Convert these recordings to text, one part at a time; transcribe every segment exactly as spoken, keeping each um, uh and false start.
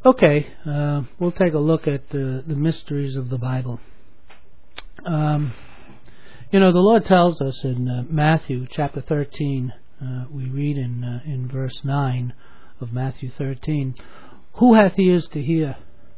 Okay, uh, we'll take a look at the, the mysteries of the Bible. Um, you know, the Lord tells us in uh, Matthew chapter thirteen, uh, we read in uh, in verse nine of Matthew thirteen, "Who hath ears to hear?"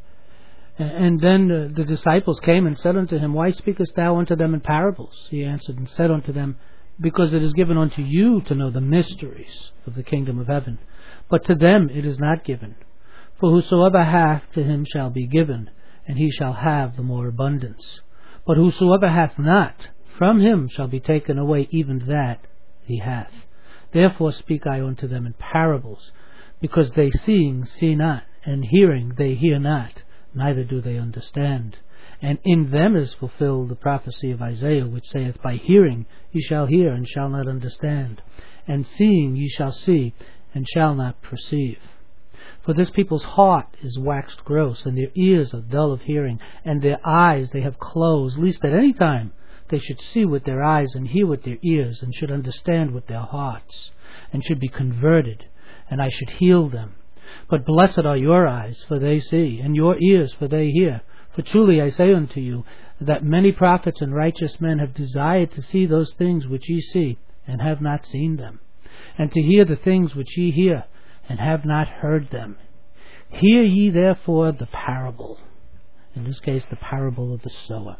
And then uh, the disciples came and said unto him, "Why speakest thou unto them in parables?" He answered and said unto them, "Because it is given unto you to know the mysteries of the kingdom of heaven, but to them it is not given. For whosoever hath, to him shall be given, and he shall have the more abundance. But whosoever hath not, from him shall be taken away even that he hath. Therefore speak I unto them in parables, because they seeing see not, and hearing they hear not, neither do they understand. And in them is fulfilled the prophecy of Isaiah, which saith, By hearing ye shall hear, and shall not understand, and seeing ye shall see, and shall not perceive. For this people's heart is waxed gross, and their ears are dull of hearing, and their eyes they have closed, lest at any time they should see with their eyes, and hear with their ears, and should understand with their hearts, and should be converted, and I should heal them. But blessed are your eyes, for they see, and your ears, for they hear. For truly I say unto you, that many prophets and righteous men have desired to see those things which ye see, and have not seen them, and to hear the things which ye hear, and have not heard them. Hear ye therefore the parable." In this case, the parable of the sower.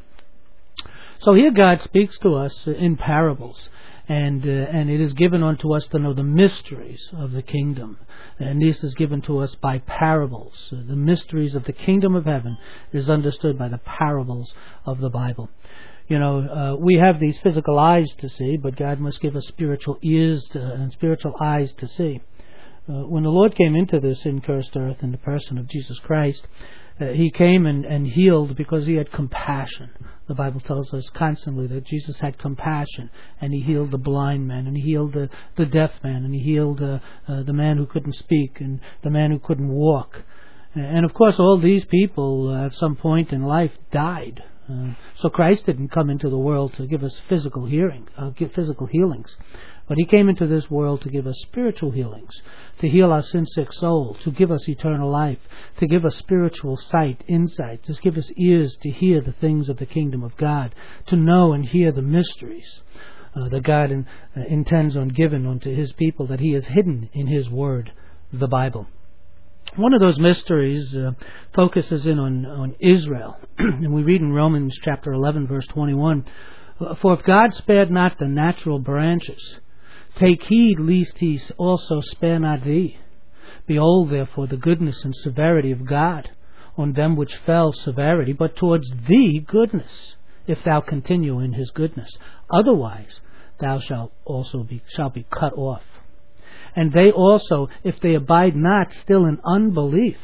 So here God speaks to us in parables, and uh, and it is given unto us to know the mysteries of the kingdom. And this is given to us by parables. The mysteries of the kingdom of heaven is understood by the parables of the Bible. You know, uh, we have these physical eyes to see, but God must give us spiritual ears to, and spiritual eyes to see. Uh, when the Lord came into this incursed earth in the person of Jesus Christ, uh, He came and, and healed because He had compassion. The Bible tells us constantly that Jesus had compassion, and He healed the blind man, and He healed the, the deaf man, and He healed uh, uh, the man who couldn't speak, and the man who couldn't walk. And of course all these people uh, at some point in life died. Uh, so Christ didn't come into the world to give us physical hearing, uh, give physical healings. But He came into this world to give us spiritual healings, to heal our sin-sick soul, to give us eternal life, to give us spiritual sight, insight, to give us ears to hear the things of the kingdom of God, to know and hear the mysteries uh, that God in, uh, intends on giving unto His people, that He has hidden in His Word, the Bible. One of those mysteries uh, focuses in on, on Israel. And we read in Romans chapter eleven, verse twenty-one, "For if God spared not the natural branches, take heed lest He also spare not thee. Behold, therefore, the goodness and severity of God. On them which fell severity, but towards thee goodness, if thou continue in His goodness. Otherwise thou shalt also be shalt be cut off. And they also, if they abide not still in unbelief."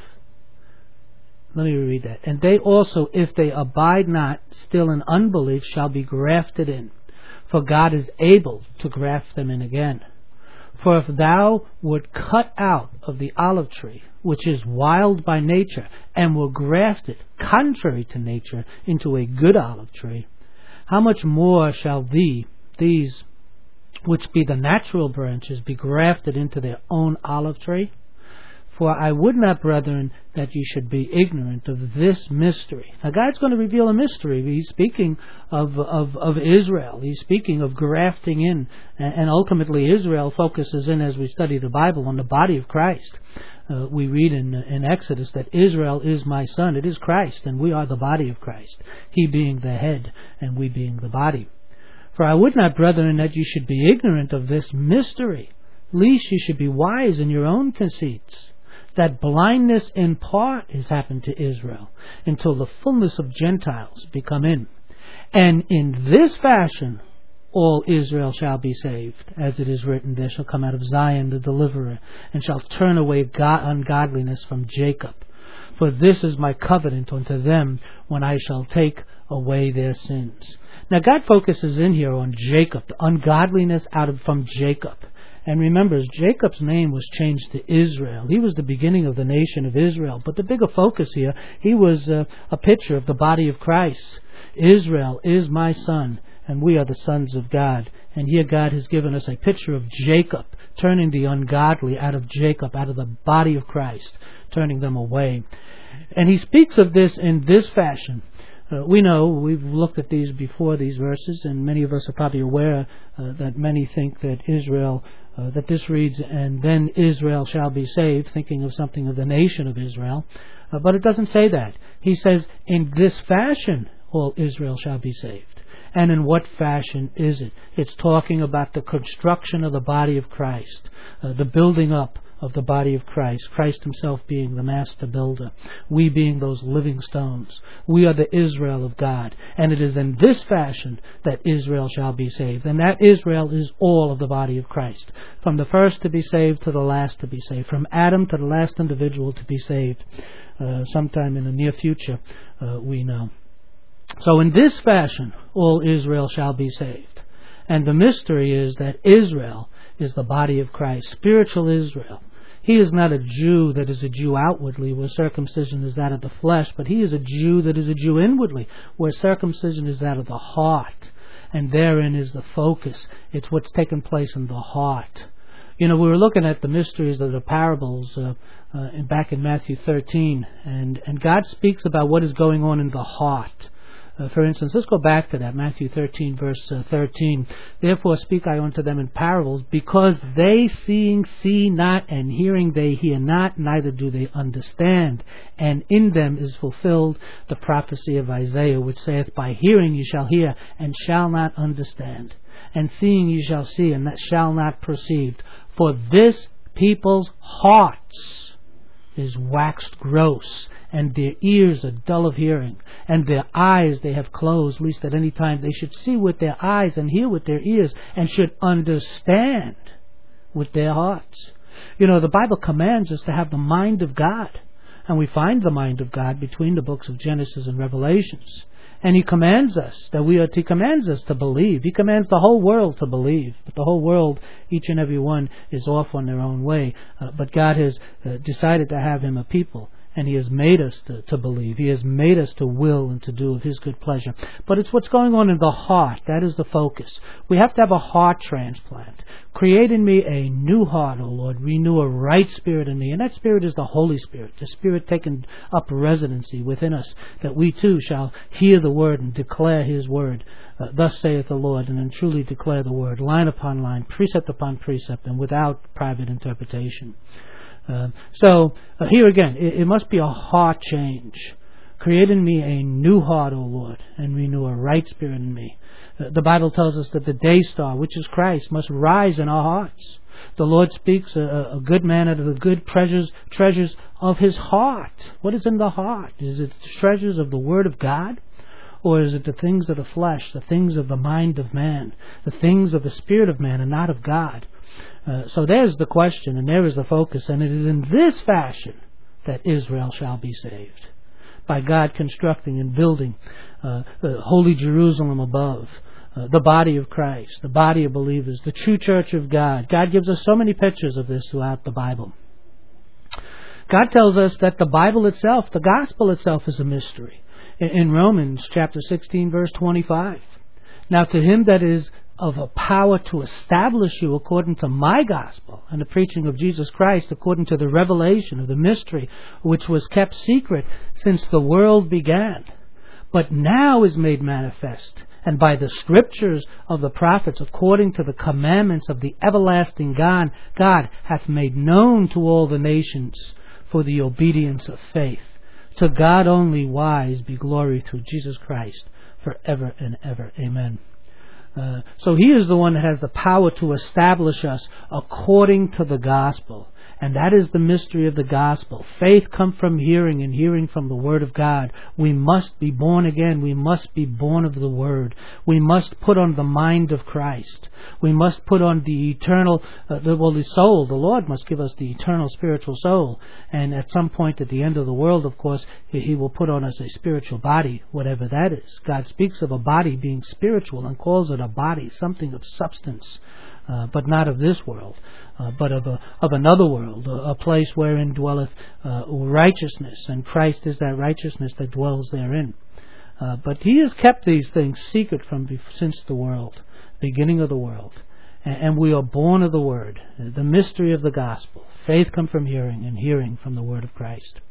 Let me reread that. "And they also, if they abide not still in unbelief, shall be grafted in. For God is able to graft them in again. For if thou wert cut out of the olive tree, which is wild by nature, and were grafted, contrary to nature, into a good olive tree, how much more shall thee, these which be the natural branches, be grafted into their own olive tree? For I would not, brethren, that ye should be ignorant of this mystery." Now God's going to reveal a mystery. He's speaking of of, of Israel. He's speaking of grafting in. And ultimately Israel focuses in, as we study the Bible, on the body of Christ. Uh, we read in, in Exodus that Israel is my son. It is Christ, and we are the body of Christ. He being the head, and we being the body. "For I would not, brethren, that ye should be ignorant of this mystery, lest ye should be wise in your own conceits, that blindness in part is happened to Israel, until the fullness of Gentiles be come in. And in this fashion all Israel shall be saved. As it is written, there shall come out of Zion the deliverer, and shall turn away God, ungodliness from Jacob. For this is my covenant unto them, when I shall take away their sins." Now God focuses in here on Jacob, the ungodliness out of from Jacob. And remember, Jacob's name was changed to Israel. He was the beginning of the nation of Israel. But the bigger focus here, he was uh, a picture of the body of Christ. Israel is my son, and we are the sons of God And here God has given us a picture of Jacob, turning the ungodly out of Jacob, out of the body of Christ, turning them away. And he speaks of this in this fashion. Uh, we know, we've looked at these before, these verses, and many of us are probably aware uh, that many think that Israel, uh, that this reads, and then Israel shall be saved, thinking of something of the nation of Israel. Uh, but it doesn't say that. He says, in this fashion all Israel shall be saved. And in what fashion is it? It's talking about the construction of the body of Christ, uh, the building up of the body of Christ, Christ himself being the master builder, we being those living stones. We are the Israel of God, and it is in this fashion that Israel shall be saved. And that Israel is all of the body of Christ, from the first to be saved to the last to be saved, from Adam to the last individual to be saved, uh, sometime in the near future, uh, we know. So in this fashion, all Israel shall be saved. And the mystery is that Israel is the body of Christ, spiritual Israel. He is not a Jew that is a Jew outwardly, where circumcision is that of the flesh, but he is a Jew that is a Jew inwardly, where circumcision is that of the heart. And therein is the focus. It's what's taken place in the heart. You know, we were looking at the mysteries of the parables uh, uh, back in Matthew thirteen, and, and God speaks about what is going on in the heart. Uh, for instance, let's go back to that, Matthew thirteen, verse uh, thirteen. Therefore speak I unto them in parables, because they seeing see not, and hearing they hear not, neither do they understand. And in them is fulfilled the prophecy of Isaiah, which saith, By hearing ye shall hear, and shall not understand. And seeing ye shall see, and that shall not perceive. For this people's hearts is waxed gross, and their ears are dull of hearing, and their eyes they have closed, lest at any time they should see with their eyes and hear with their ears, and should understand with their hearts. You know, the Bible commands us to have the mind of God, and we find the mind of God between the books of Genesis and Revelations. And He commands us that we are. He commands us to believe. He commands the whole world to believe. But the whole world, each and every one, is off on their own way. Uh, but God has uh, decided to have Him a people. And He has made us to, to believe. He has made us to will and to do of His good pleasure. But it's what's going on in the heart. That is the focus. We have to have a heart transplant. Create in me a new heart, O Lord. Renew a right spirit in me. And that spirit is the Holy Spirit. The Spirit taking up residency within us, that we too shall hear the word and declare His word. Uh, Thus saith the Lord, and then truly declare the word, line upon line, precept upon precept, and without private interpretation. Uh, so, uh, here again, it, it must be a heart change. Create in me a new heart, O Lord, and renew a right spirit in me. Uh, the Bible tells us that the day star, which is Christ, must rise in our hearts. The Lord speaks, a, a good man out of the good treasures, treasures of his heart. What is in the heart? Is it the treasures of the Word of God? Or is it the things of the flesh, the things of the mind of man, the things of the spirit of man, and not of God? Uh, so there's the question, and there is the focus, and it is in this fashion that Israel shall be saved. By God constructing and building uh, the holy Jerusalem above, uh, the body of Christ, the body of believers, the true church of God. God gives us so many pictures of this throughout the Bible. God tells us that the Bible itself, the gospel itself, is a mystery. In, in Romans chapter sixteen, verse twenty-five, now to him that is of a power to establish you according to my gospel and the preaching of Jesus Christ, according to the revelation of the mystery which was kept secret since the world began, but now is made manifest, and by the scriptures of the prophets, according to the commandments of the everlasting God, God hath made known to all the nations for the obedience of faith. To God only wise be glory through Jesus Christ forever and ever. Amen. Uh, so He is the one that has the power to establish us according to the gospel. And that is the mystery of the gospel. Faith comes from hearing, and hearing from the Word of God. We must be born again. We must be born of the Word. We must put on the mind of Christ. We must put on the eternal, uh, the, well, the soul. The Lord must give us the eternal spiritual soul. And at some point at the end of the world, of course, He, he will put on us a spiritual body, whatever that is. God speaks of a body being spiritual and calls it a body, something of substance. Uh, but not of this world, uh, but of a, of another world, a, a place wherein dwelleth uh, righteousness, and Christ is that righteousness that dwells therein. Uh, but He has kept these things secret from be- since the world, beginning of the world. And, and we are born of the Word, the mystery of the gospel. Faith comes from hearing, and hearing from the Word of Christ.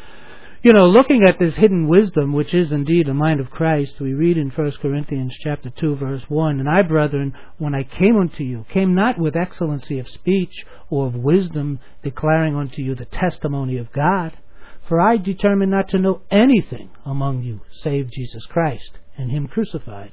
You know, looking at this hidden wisdom, which is indeed the mind of Christ, we read in First Corinthians chapter two, verse one, "And I, brethren, when I came unto you, came not with excellency of speech or of wisdom, declaring unto you the testimony of God. For I determined not to know anything among you, save Jesus Christ, and Him crucified.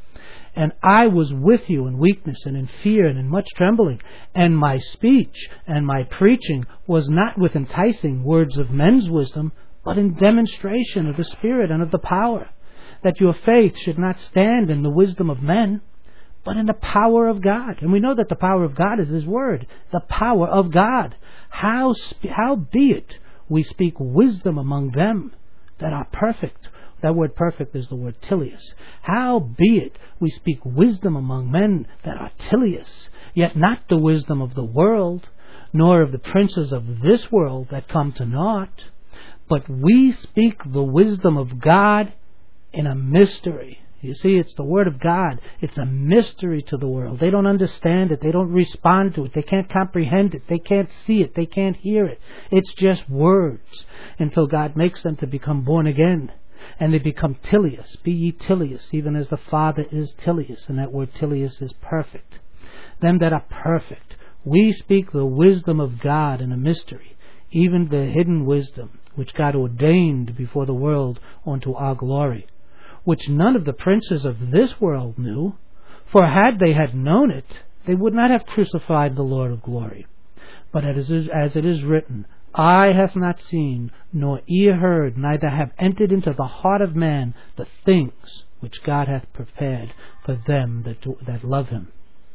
And I was with you in weakness and in fear and in much trembling. And my speech and my preaching was not with enticing words of men's wisdom, but in demonstration of the Spirit and of the power, that your faith should not stand in the wisdom of men, but in the power of God." And we know that the power of God is His Word, the power of God. How, sp- how be it we speak wisdom among them that are perfect. That word perfect is the word tilius. How be it we speak wisdom among men that are tilius, yet not the wisdom of the world, nor of the princes of this world that come to naught. But we speak the wisdom of God in a mystery. You see, it's the Word of God. It's a mystery to the world. They don't understand it. They don't respond to it. They can't comprehend it. They can't see it. They can't hear it. It's just words until God makes them to become born again. And they become tilius. Be ye tilius, even as the Father is tilius. And that word tilius is perfect. Them that are perfect. We speak the wisdom of God in a mystery, even the hidden wisdom, which God ordained before the world unto our glory, which none of the princes of this world knew. For had they had known it, they would not have crucified the Lord of glory. But as it is written, "Eye hath not seen, nor ear heard, neither have entered into the heart of man the things which God hath prepared for them that, do, that love Him.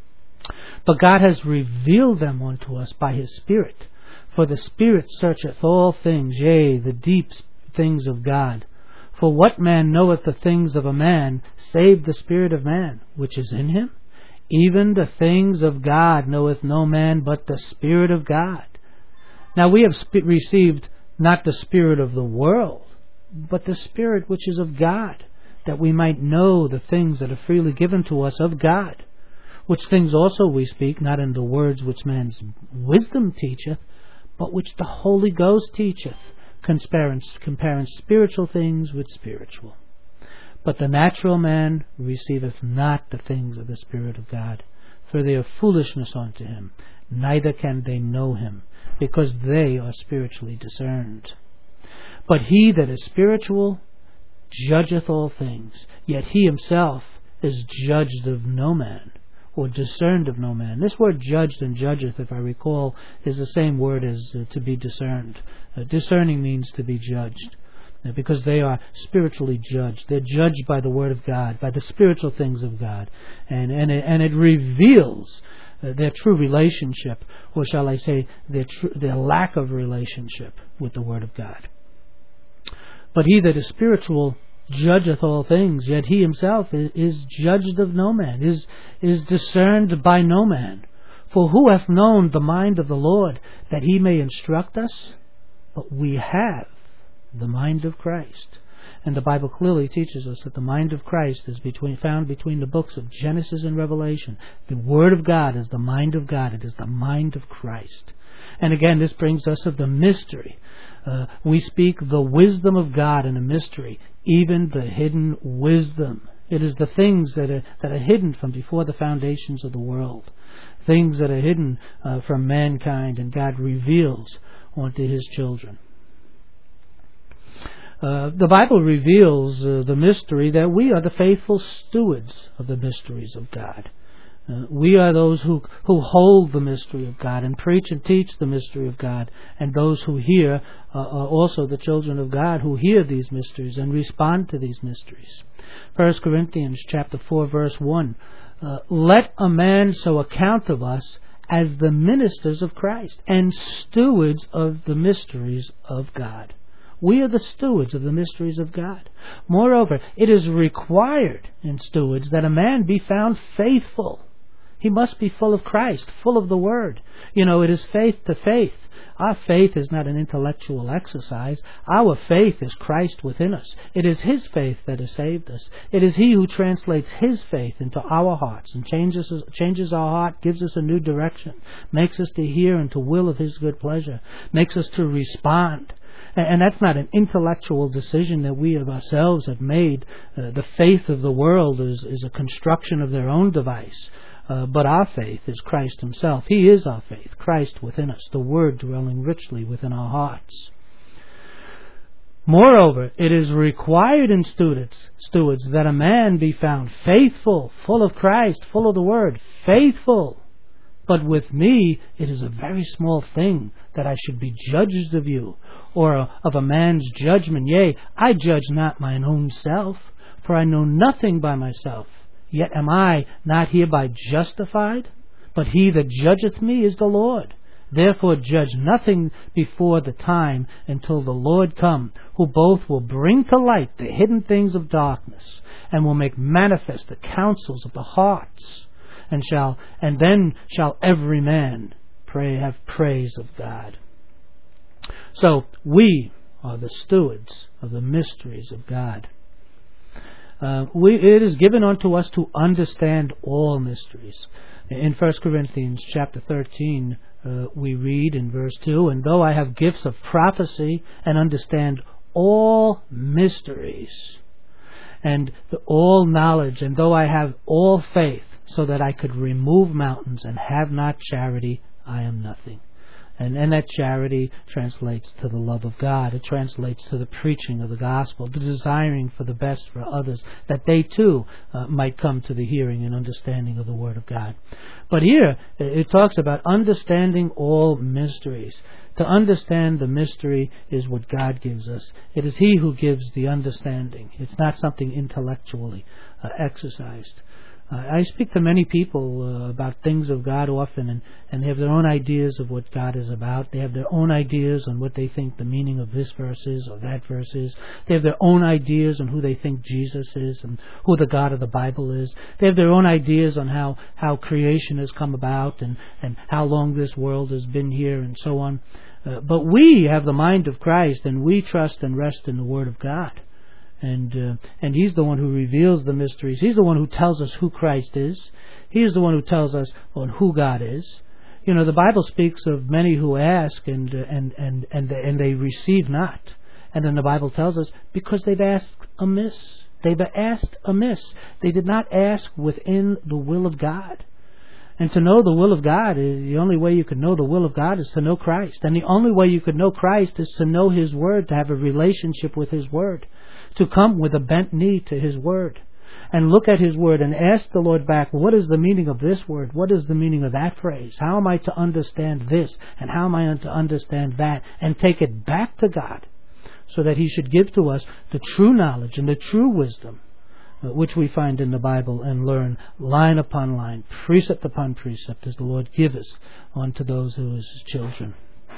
But God has revealed them unto us by His Spirit. For the Spirit searcheth all things, yea, the deep things of God. For what man knoweth the things of a man, save the Spirit of man, which is in him? Even the things of God knoweth no man but the Spirit of God. Now we have sp- received not the spirit of the world, but the Spirit which is of God, that we might know the things that are freely given to us of God. Which things also we speak, not in the words which man's wisdom teacheth, but which the Holy Ghost teacheth, comparing, comparing spiritual things with spiritual. But the natural man receiveth not the things of the Spirit of God, for they are foolishness unto him, neither can they know Him, because they are spiritually discerned. But he that is spiritual judgeth all things, yet he himself is judged of no man, or discerned of no man. This word judged and judgeth, if I recall, is the same word as uh, to be discerned. Uh, discerning means to be judged, uh, because they are spiritually judged. They're judged by the Word of God, by the spiritual things of God. And, and, it, and it reveals uh, their true relationship, or shall I say, their, tr- their lack of relationship with the Word of God. But he that is spiritual judgeth all things, yet he himself is, is judged of no man, is, is discerned by no man. For who hath known the mind of the Lord, that He may instruct us? But we have the mind of Christ. And the Bible clearly teaches us that the mind of Christ is between, found between the books of Genesis and Revelation. The Word of God is the mind of God. It is the mind of Christ. And again, this brings us of the mystery. Uh, we speak the wisdom of God in a mystery, even the hidden wisdom. It is the things that are, that are hidden from before the foundations of the world. Things that are hidden uh, from mankind, and God reveals unto His children. Uh, the Bible reveals uh, the mystery that we are the faithful stewards of the mysteries of God. Uh, we are those who, who hold the mystery of God and preach and teach the mystery of God. And those who hear uh, are also the children of God who hear these mysteries and respond to these mysteries. First Corinthians chapter four, verse one. Uh, Let a man so account of us as the ministers of Christ and stewards of the mysteries of God. We are the stewards of the mysteries of God. Moreover, it is required in stewards that a man be found faithful. He must be full of Christ, full of the Word. You know, it is faith to faith. Our faith is not an intellectual exercise. Our faith is Christ within us. It is His faith that has saved us. It is He who translates His faith into our hearts and changes us, changes our heart, gives us a new direction, makes us to hear and to will of His good pleasure, makes us to respond. And that's not an intellectual decision that we of ourselves have made. Uh, the faith of the world is, is a construction of their own device. Uh, but our faith is Christ Himself. He is our faith, Christ within us, the Word dwelling richly within our hearts. Moreover, it is required in stewards, stewards that a man be found faithful, full of Christ, full of the Word, faithful. But with me, it is a very small thing that I should be judged of you, or of a man's judgment. Yea, I judge not mine own self, for I know nothing by myself. Yet am I not hereby justified? But he that judgeth me is the Lord. Therefore judge nothing before the time until the Lord come, who both will bring to light the hidden things of darkness, and will make manifest the counsels of the hearts. And shall and then shall every man pray have praise of God. So we are the stewards of the mysteries of God. Uh, we, it is given unto us to understand all mysteries. In First Corinthians chapter thirteen, uh, we read in verse two, and though I have gifts of prophecy and understand all mysteries and the, all knowledge, and though I have all faith, so that I could remove mountains and have not charity, I am nothing. And, and that charity translates to the love of God. It translates to the preaching of the gospel, the desiring for the best for others, that they too uh, might come to the hearing and understanding of the Word of God. But here, it talks about understanding all mysteries. To understand the mystery is what God gives us. It is He who gives the understanding. It's not something intellectually uh, exercised. Uh, I speak to many people uh, about things of God often, and, and they have their own ideas of what God is about. They have their own ideas on what they think the meaning of this verse is or that verse is. They have their own ideas on who they think Jesus is and who the God of the Bible is. They have their own ideas on how, how creation has come about and, and how long this world has been here and so on. Uh, but we have the mind of Christ, and we trust and rest in the Word of God. And uh, and He's the one who reveals the mysteries. He's the one who tells us who Christ is. He is the one who tells us on who God is. You know, the Bible speaks of many who ask and uh, and and and they, and they receive not. And then the Bible tells us because they've asked amiss. They've asked amiss. They did not ask within the will of God. And to know the will of God, is the only way you can know the will of God is to know Christ. And the only way you could know Christ is to know His Word, to have a relationship with His Word. To come with a bent knee to His Word and look at His Word and ask the Lord back, what is the meaning of this word? What is the meaning of that phrase? How am I to understand this? And how am I to understand that? And take it back to God so that He should give to us the true knowledge and the true wisdom which we find in the Bible and learn line upon line, precept upon precept, as the Lord giveth unto those who is His children.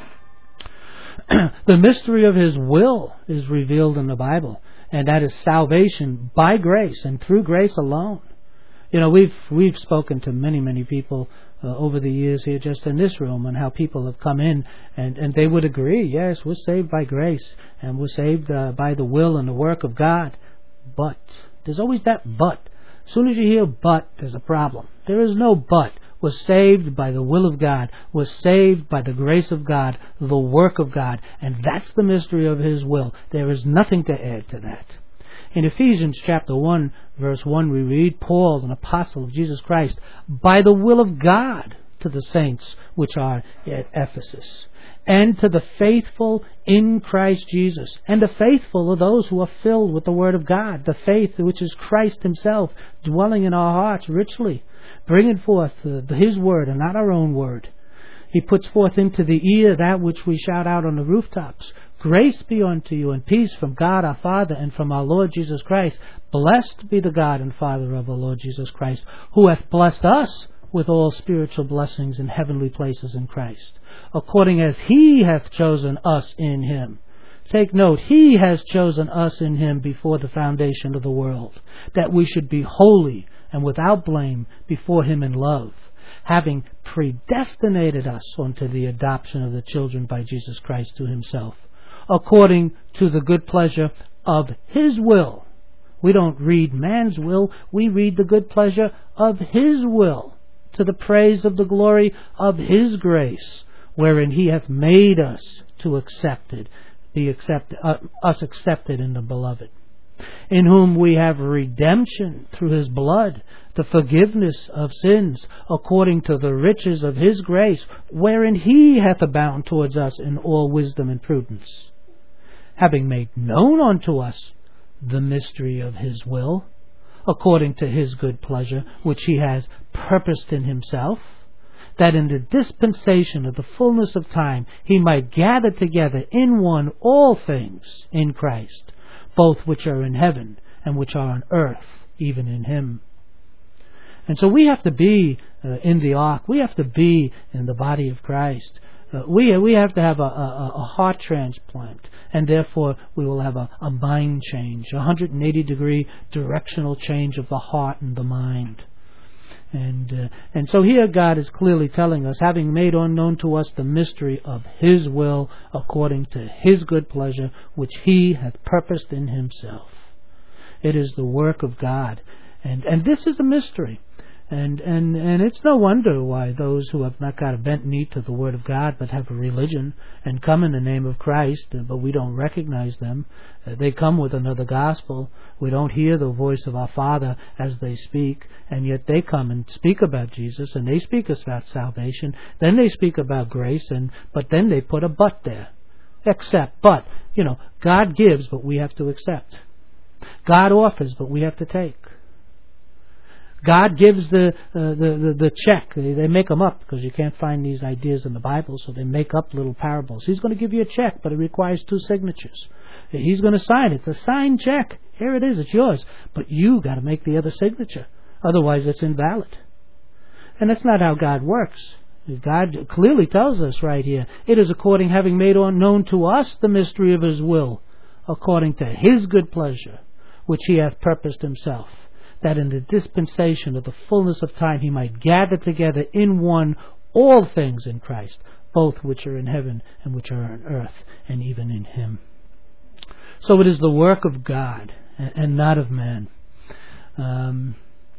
The mystery of His will is revealed in the Bible. And that is salvation by grace and through grace alone. You know, we've we've spoken to many, many people uh, over the years here just in this room on how people have come in and, and they would agree, yes, we're saved by grace and we're saved uh, by the will and the work of God. But there's always that but. As soon as you hear but, there's a problem. There is no but. Was saved by the will of God, was saved by the grace of God, the work of God, and that's the mystery of His will. There is nothing to add to that. In Ephesians chapter one, verse one, we read, Paul, an apostle of Jesus Christ, by the will of God, to the saints which are at Ephesus, and to the faithful in Christ Jesus. And the faithful are those who are filled with the Word of God, the faith which is Christ Himself, dwelling in our hearts richly, bringing forth uh, His Word and not our own word. He puts forth into the ear that which we shout out on the rooftops. Grace be unto you and peace from God our Father and from our Lord Jesus Christ. Blessed be the God and Father of our Lord Jesus Christ, who hath blessed us with all spiritual blessings in heavenly places in Christ, according as He hath chosen us in Him. Take note, He has chosen us in Him before the foundation of the world, that we should be holy and without blame before Him in love, having predestinated us unto the adoption of the children by Jesus Christ to himself, according to the good pleasure of his will. We don't read man's will, we read the good pleasure of his will, to the praise of the glory of his grace, wherein he hath made us to accepted, be accepted, uh, us accepted in the beloved, in whom we have redemption through his blood, the forgiveness of sins, according to the riches of his grace, wherein he hath abounded towards us in all wisdom and prudence, having made known unto us the mystery of his will, according to his good pleasure, which he has purposed in himself, that in the dispensation of the fullness of time he might gather together in one all things in Christ, both which are in heaven and which are on earth, even in him. And so we have to be uh, in the ark. We have to be in the body of Christ. Uh, we we have to have a, a, a heart transplant, and therefore we will have a, a mind change, a one hundred eighty degree directional change of the heart and the mind. And uh, and so here God is clearly telling us, having made unknown to us the mystery of his will, according to his good pleasure, which he hath purposed in himself. It is the work of God. And and this is a mystery. And, and and it's no wonder why those who have not got a bent knee to the Word of God, but have a religion and come in the name of Christ, but we don't recognize them. Uh, they come with another gospel. We don't hear the voice of our Father as they speak, and yet they come and speak about Jesus, and they speak about salvation. Then they speak about grace, and but then they put a but there. Accept, but, you know, God gives, but we have to accept. God offers, but we have to take. God gives the, uh, the, the the check. They, they make them up because you can't find these ideas in the Bible, so they make up little parables. He's going to give you a check, but it requires two signatures. He's going to sign it. It's a signed check. Here it is. It's yours. But you got to make the other signature. Otherwise, it's invalid. And that's not how God works. God clearly tells us right here, it is according, having made known to us the mystery of his will, according to his good pleasure, which he hath purposed himself, that in the dispensation of the fullness of time he might gather together in one all things in Christ, both which are in heaven and which are on earth, and even in him. So it is the work of God and not of man. Um,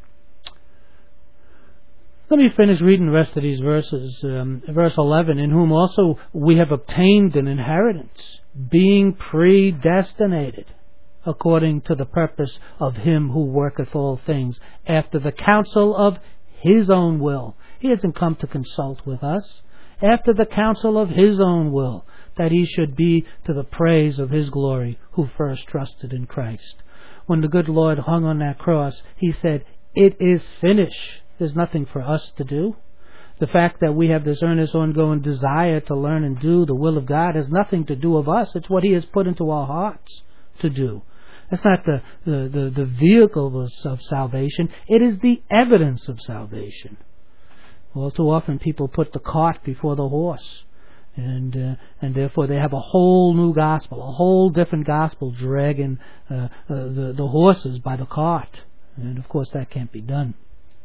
let me finish reading the rest of these verses. Um, verse eleven, in whom also we have obtained an inheritance, being predestinated, according to the purpose of him who worketh all things, after the counsel of his own will. He hasn't come to consult with us. After the counsel of his own will, that he should be to the praise of his glory, who first trusted in Christ. When the good Lord hung on that cross, he said, it is finished. There's nothing for us to do. The fact that we have this earnest, ongoing desire to learn and do the will of God has nothing to do with us. It's what he has put into our hearts to do. It's not the, the, the, the vehicle of, of salvation. It is the evidence of salvation. All too often people put the cart before the horse. And uh, and therefore they have a whole new gospel, a whole different gospel dragging uh, uh, the, the horses by the cart. And of course that can't be done.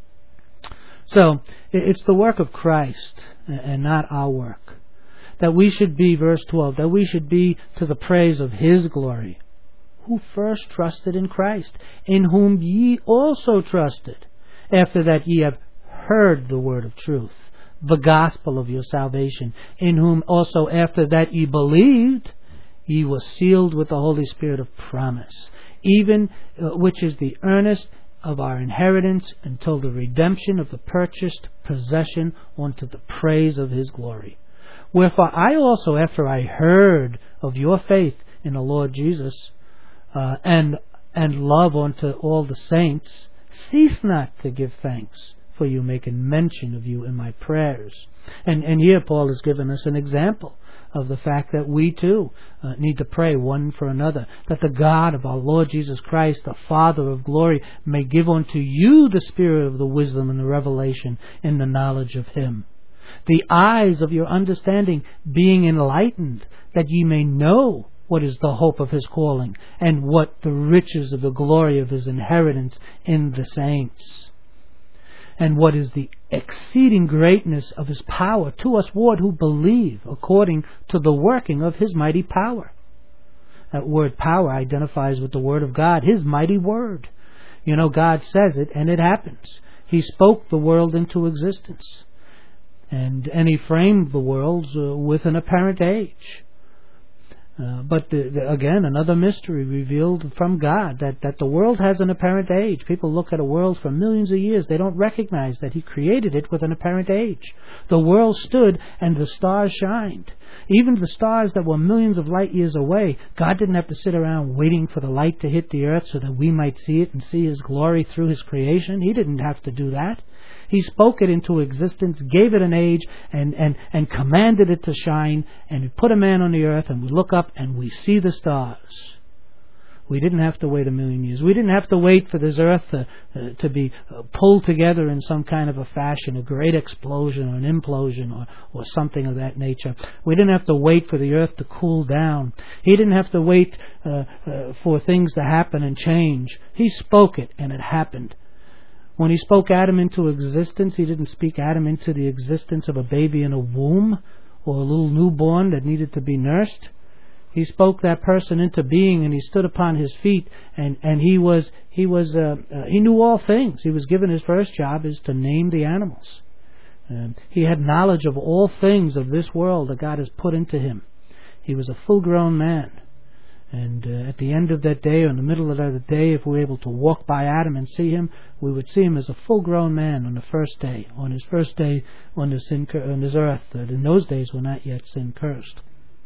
So it's the work of Christ and not our work. That we should be, verse twelve, that we should be to the praise of his glory, who first trusted in Christ, in whom ye also trusted, after that ye have heard the word of truth, the gospel of your salvation, in whom also after that ye believed, ye were sealed with the Holy Spirit of promise, even uh, which is the earnest of our inheritance until the redemption of the purchased possession unto the praise of his glory. Wherefore I also, after I heard of your faith in the Lord Jesus, uh, and and love unto all the saints, cease not to give thanks for you, making mention of you in my prayers. And and here Paul has given us an example of the fact that we too uh, need to pray one for another, that the God of our Lord Jesus Christ, the Father of glory, may give unto you the spirit of the wisdom and the revelation in the knowledge of him, the eyes of your understanding being enlightened, that ye may know what is the hope of his calling, and what the riches of the glory of his inheritance in the saints, and what is the exceeding greatness of His power to us, what who believe, according to the working of His mighty power. That word power identifies with the Word of God, His mighty Word. You know, God says it, and it happens. He spoke the world into existence. And, and He framed the worlds uh, with an apparent age. Uh, but the, the, again, another mystery revealed from God, that, that the world has an apparent age. People look at a world for millions of years. They don't recognize that He created it with an apparent age. The world stood and the stars shined. Even the stars that were millions of light years away, God didn't have to sit around waiting for the light to hit the earth so that we might see it and see His glory through His creation. He didn't have to do that. He spoke it into existence, gave it an age, and, and, and commanded it to shine, and He put a man on the earth, and we look up and we see the stars. We didn't have to wait a million years. We didn't have to wait for this earth to, uh, to be uh, pulled together in some kind of a fashion, a great explosion or an implosion or, or something of that nature. We didn't have to wait for the earth to cool down. He didn't have to wait uh, uh, for things to happen and change. He spoke it, and it happened. When He spoke Adam into existence, He didn't speak Adam into the existence of a baby in a womb or a little newborn that needed to be nursed. He spoke that person into being, and he stood upon his feet, and, and he was he was uh, uh, he knew all things. He was given his first job is to name the animals. Um, he had knowledge of all things of this world that God has put into him. He was a full-grown man. And uh, at the end of that day, or in the middle of that day, if we were able to walk by Adam and see him, we would see him as a full-grown man on the first day, on his first day on this, sin, on this earth. That in those days were not yet sin-cursed.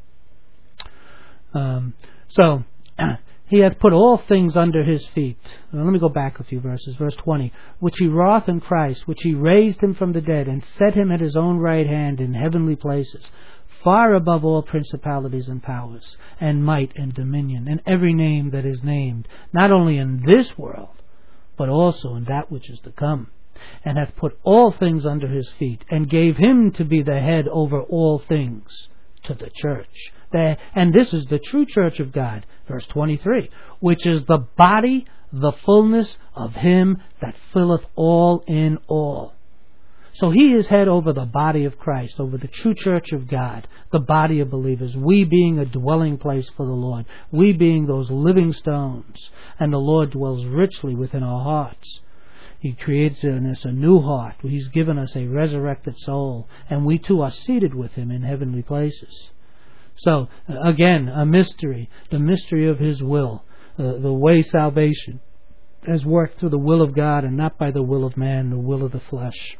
Um, so, He hath put all things under His feet. Now, let me go back a few verses. Verse twenty. Which He wrought in Christ, which He raised Him from the dead, and set Him at His own right hand in heavenly places, far above all principalities and powers, and might and dominion, and every name that is named, not only in this world, but also in that which is to come. And hath put all things under His feet, and gave Him to be the head over all things to the church. The, and this is the true church of God, verse twenty-three, which is the body, the fullness of Him that filleth all in all. So He is head over the body of Christ, over the true church of God, the body of believers, we being a dwelling place for the Lord, we being those living stones, and the Lord dwells richly within our hearts. He creates in us a new heart. He's given us a resurrected soul, and we too are seated with Him in heavenly places. So, again, a mystery, the mystery of His will, uh, the way salvation has worked through the will of God and not by the will of man, the will of the flesh.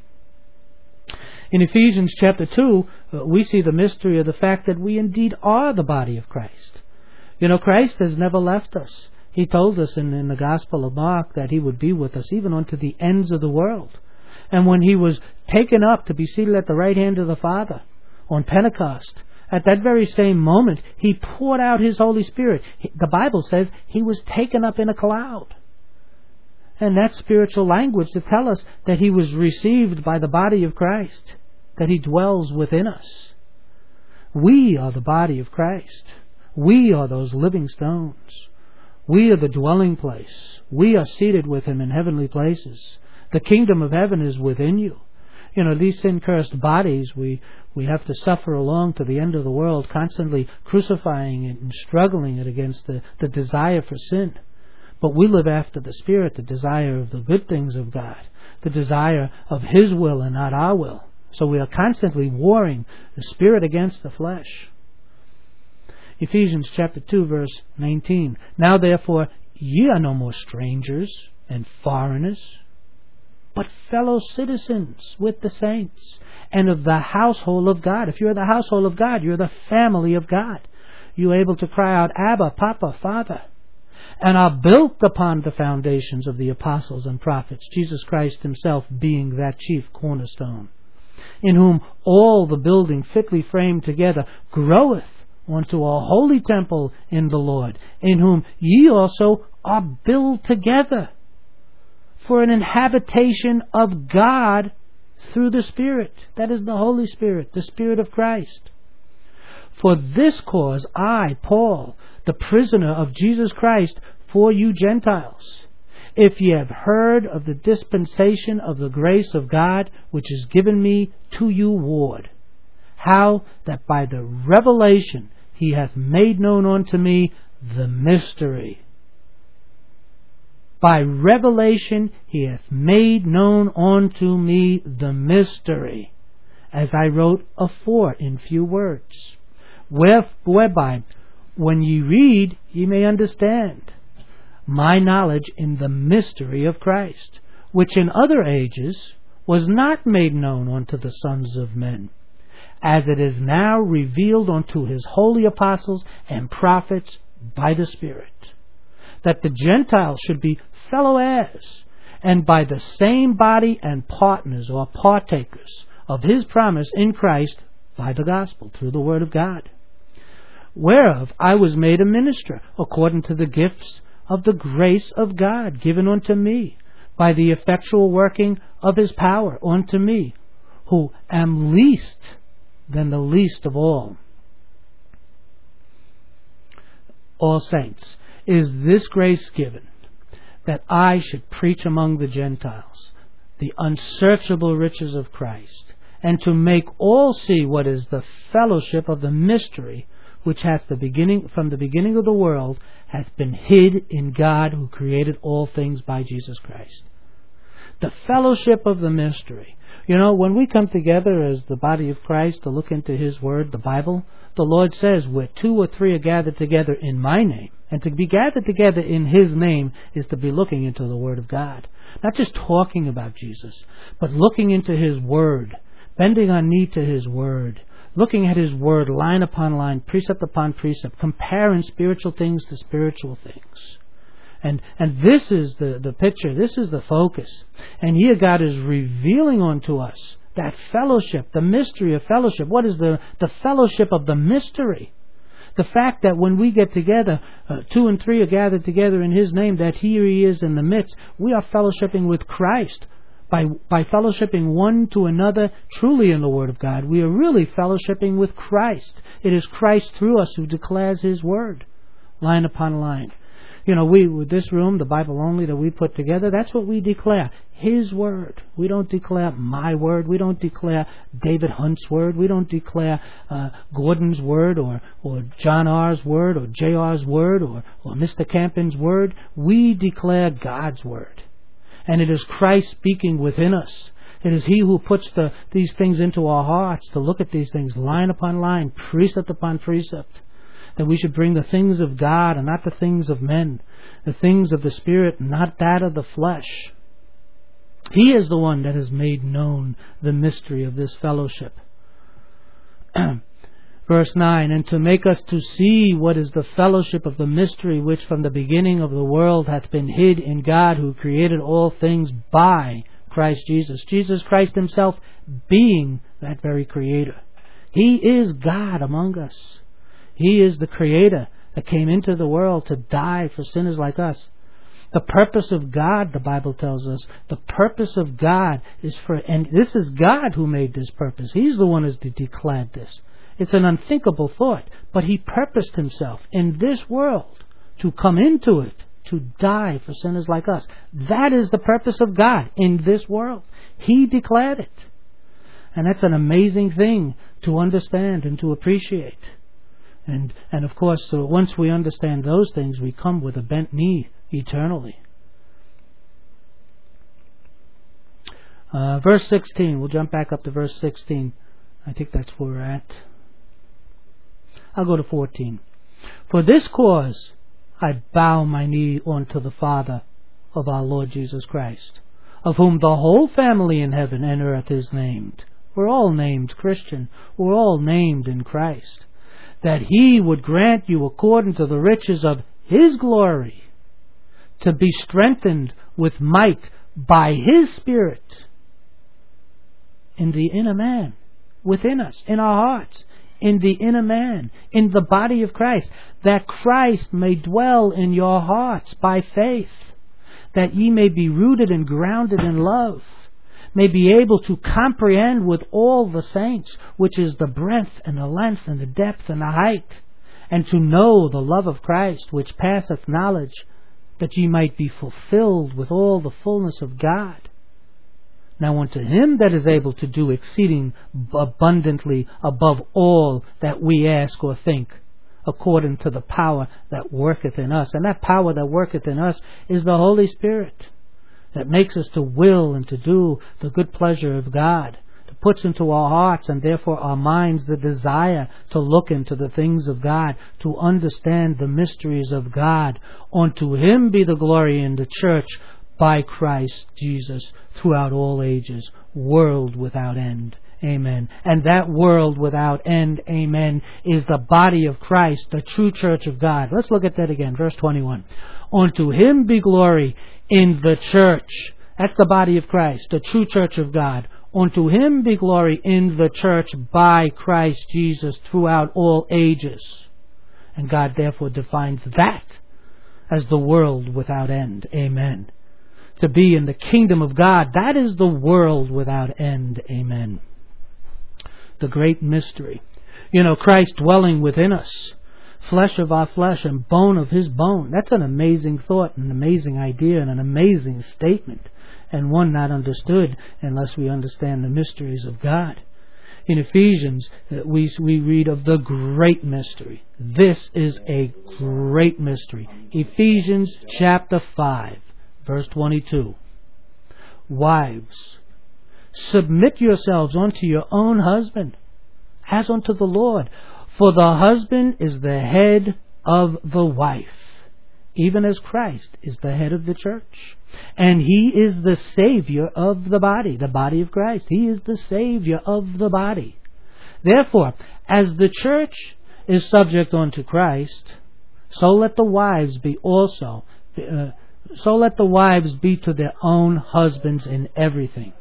In Ephesians chapter two, uh, we see the mystery of the fact that we indeed are the body of Christ. You know, Christ has never left us. He told us in, in the Gospel of Mark that He would be with us even unto the ends of the world. And when He was taken up to be seated at the right hand of the Father on Pentecost, at that very same moment, He poured out His Holy Spirit. The Bible says He was taken up in a cloud. And that's spiritual language to tell us that He was received by the body of Christ, that He dwells within us. We are the body of Christ. We are those living stones. We are the dwelling place. We are seated with Him in heavenly places. The kingdom of heaven is within you. You know, these sin-cursed bodies, we, we have to suffer along to the end of the world, constantly crucifying it and struggling it against the, the desire for sin. But we live after the Spirit, the desire of the good things of God, the desire of His will and not our will. So we are constantly warring the Spirit against the flesh. Ephesians chapter two, verse nineteen. Now therefore ye are no more strangers and foreigners, but fellow citizens with the saints, and of the household of God. If you're the household of God, you're the family of God. You're able to cry out, Abba, Papa, Father, and are built upon the foundations of the apostles and prophets, Jesus Christ Himself being that chief cornerstone, in whom all the building fitly framed together groweth unto a holy temple in the Lord, in whom ye also are built together for an inhabitation of God through the Spirit. That is the Holy Spirit, the Spirit of Christ. For this cause I, Paul, the prisoner of Jesus Christ, for you Gentiles, If ye have heard of the dispensation of the grace of God, which is given me to you ward, how that by the revelation he hath made known unto me the mystery. By revelation he hath made known unto me the mystery, as I wrote afore in few words, whereby when ye read ye may understand my knowledge in the mystery of Christ, which in other ages was not made known unto the sons of men, as it is now revealed unto his holy apostles and prophets by the Spirit, that the Gentiles should be fellow heirs, and by the same body and partners or partakers of his promise in Christ by the gospel, through the word of God, whereof I was made a minister according to the gifts of the grace of God given unto me by the effectual working of his power unto me, who am least than the least of all. All saints, is this grace given, that I should preach among the Gentiles the unsearchable riches of Christ, and to make all see what is the fellowship of the mystery, which hath the beginning from the beginning of the world hath been hid in God, who created all things by Jesus Christ. The fellowship of the mystery. You know, when we come together as the body of Christ to look into his word, the Bible, the Lord says, where two or three are gathered together in my name, and to be gathered together in his name is to be looking into the word of God. Not just talking about Jesus, but looking into his word, bending our knee to his word, looking at his word line upon line, precept upon precept, comparing spiritual things to spiritual things. And and this is the, the picture, this is the focus. And here God is revealing unto us that fellowship, the mystery of fellowship. What is the, the fellowship of the mystery? The fact that when we get together, uh, two and three are gathered together in his name, that here he is in the midst. We are fellowshipping with Christ. By, by fellowshipping one to another truly in the Word of God, we are really fellowshipping with Christ. It is Christ through us who declares his word, line upon line. You know, we, with this room, the Bible only that we put together, that's what we declare. His word. We don't declare my word. We don't declare David Hunt's word. We don't declare uh, Gordon's word or, or John R's word or J R's word or, or Mister Campion's word. We declare God's word. And it is Christ speaking within us. It is he who puts the, these things into our hearts to look at these things line upon line, precept upon precept. That we should bring the things of God and not the things of men, the things of the Spirit, not that of the flesh. He is the one that has made known the mystery of this fellowship. Verse nine, and to make us to see what is the fellowship of the mystery which from the beginning of the world hath been hid in God, who created all things by Christ Jesus. Jesus Christ himself being that very creator. He is God among us. He is the creator that came into the world to die for sinners like us. The purpose of God, the Bible tells us, the purpose of God is for, and this is God who made this purpose. He's the one who has declared this. It's an unthinkable thought, but he purposed himself in this world to come into it, to die for sinners like us. That is the purpose of God in this world. He declared it. And that's an amazing thing to understand and to appreciate. And, and of course, so once we understand those things, we come with a bent knee eternally. Uh, verse sixteen, we'll jump back up to verse sixteen. I think that's where we're at. I'll go to fourteen. For this cause I bow my knee unto the Father of our Lord Jesus Christ, of whom the whole family in heaven and earth is named. We're all named Christian. We're all named in Christ. That he would grant you according to the riches of his glory to be strengthened with might by his Spirit in the inner man, within us, in our hearts, in the inner man, in the body of Christ, that Christ may dwell in your hearts by faith, that ye may be rooted and grounded in love, may be able to comprehend with all the saints, which is the breadth and the length and the depth and the height, and to know the love of Christ, which passeth knowledge, that ye might be fulfilled with all the fullness of God. Now unto him that is able to do exceeding abundantly above all that we ask or think, according to the power that worketh in us. And that power that worketh in us is the Holy Spirit, that makes us to will and to do the good pleasure of God, that puts into our hearts and therefore our minds the desire to look into the things of God, to understand the mysteries of God. Unto him be the glory in the church by Christ Jesus throughout all ages, world without end. Amen. And that world without end, amen, is the body of Christ, the true church of God. Let's look at that again, verse twenty-one. Unto him be glory in the church. That's the body of Christ, the true church of God. Unto him be glory in the church by Christ Jesus throughout all ages. And God therefore defines that as the world without end. Amen. To be in the kingdom of God, that is the world without end. Amen. The great mystery. You know, Christ dwelling within us, flesh of our flesh and bone of his bone. That's an amazing thought, an amazing idea, and an amazing statement, and one not understood unless we understand the mysteries of God. In Ephesians, we, we read of the great mystery. This is a great mystery. Ephesians chapter five, verse twenty-two. Wives, submit yourselves unto your own husband, as unto the Lord. For the husband is the head of the wife, even as Christ is the head of the church. And he is the Savior of the body, the body of Christ. He is the Savior of the body. Therefore, as the church is subject unto Christ, so let the wives be also, uh, so let the wives be to their own husbands in everything.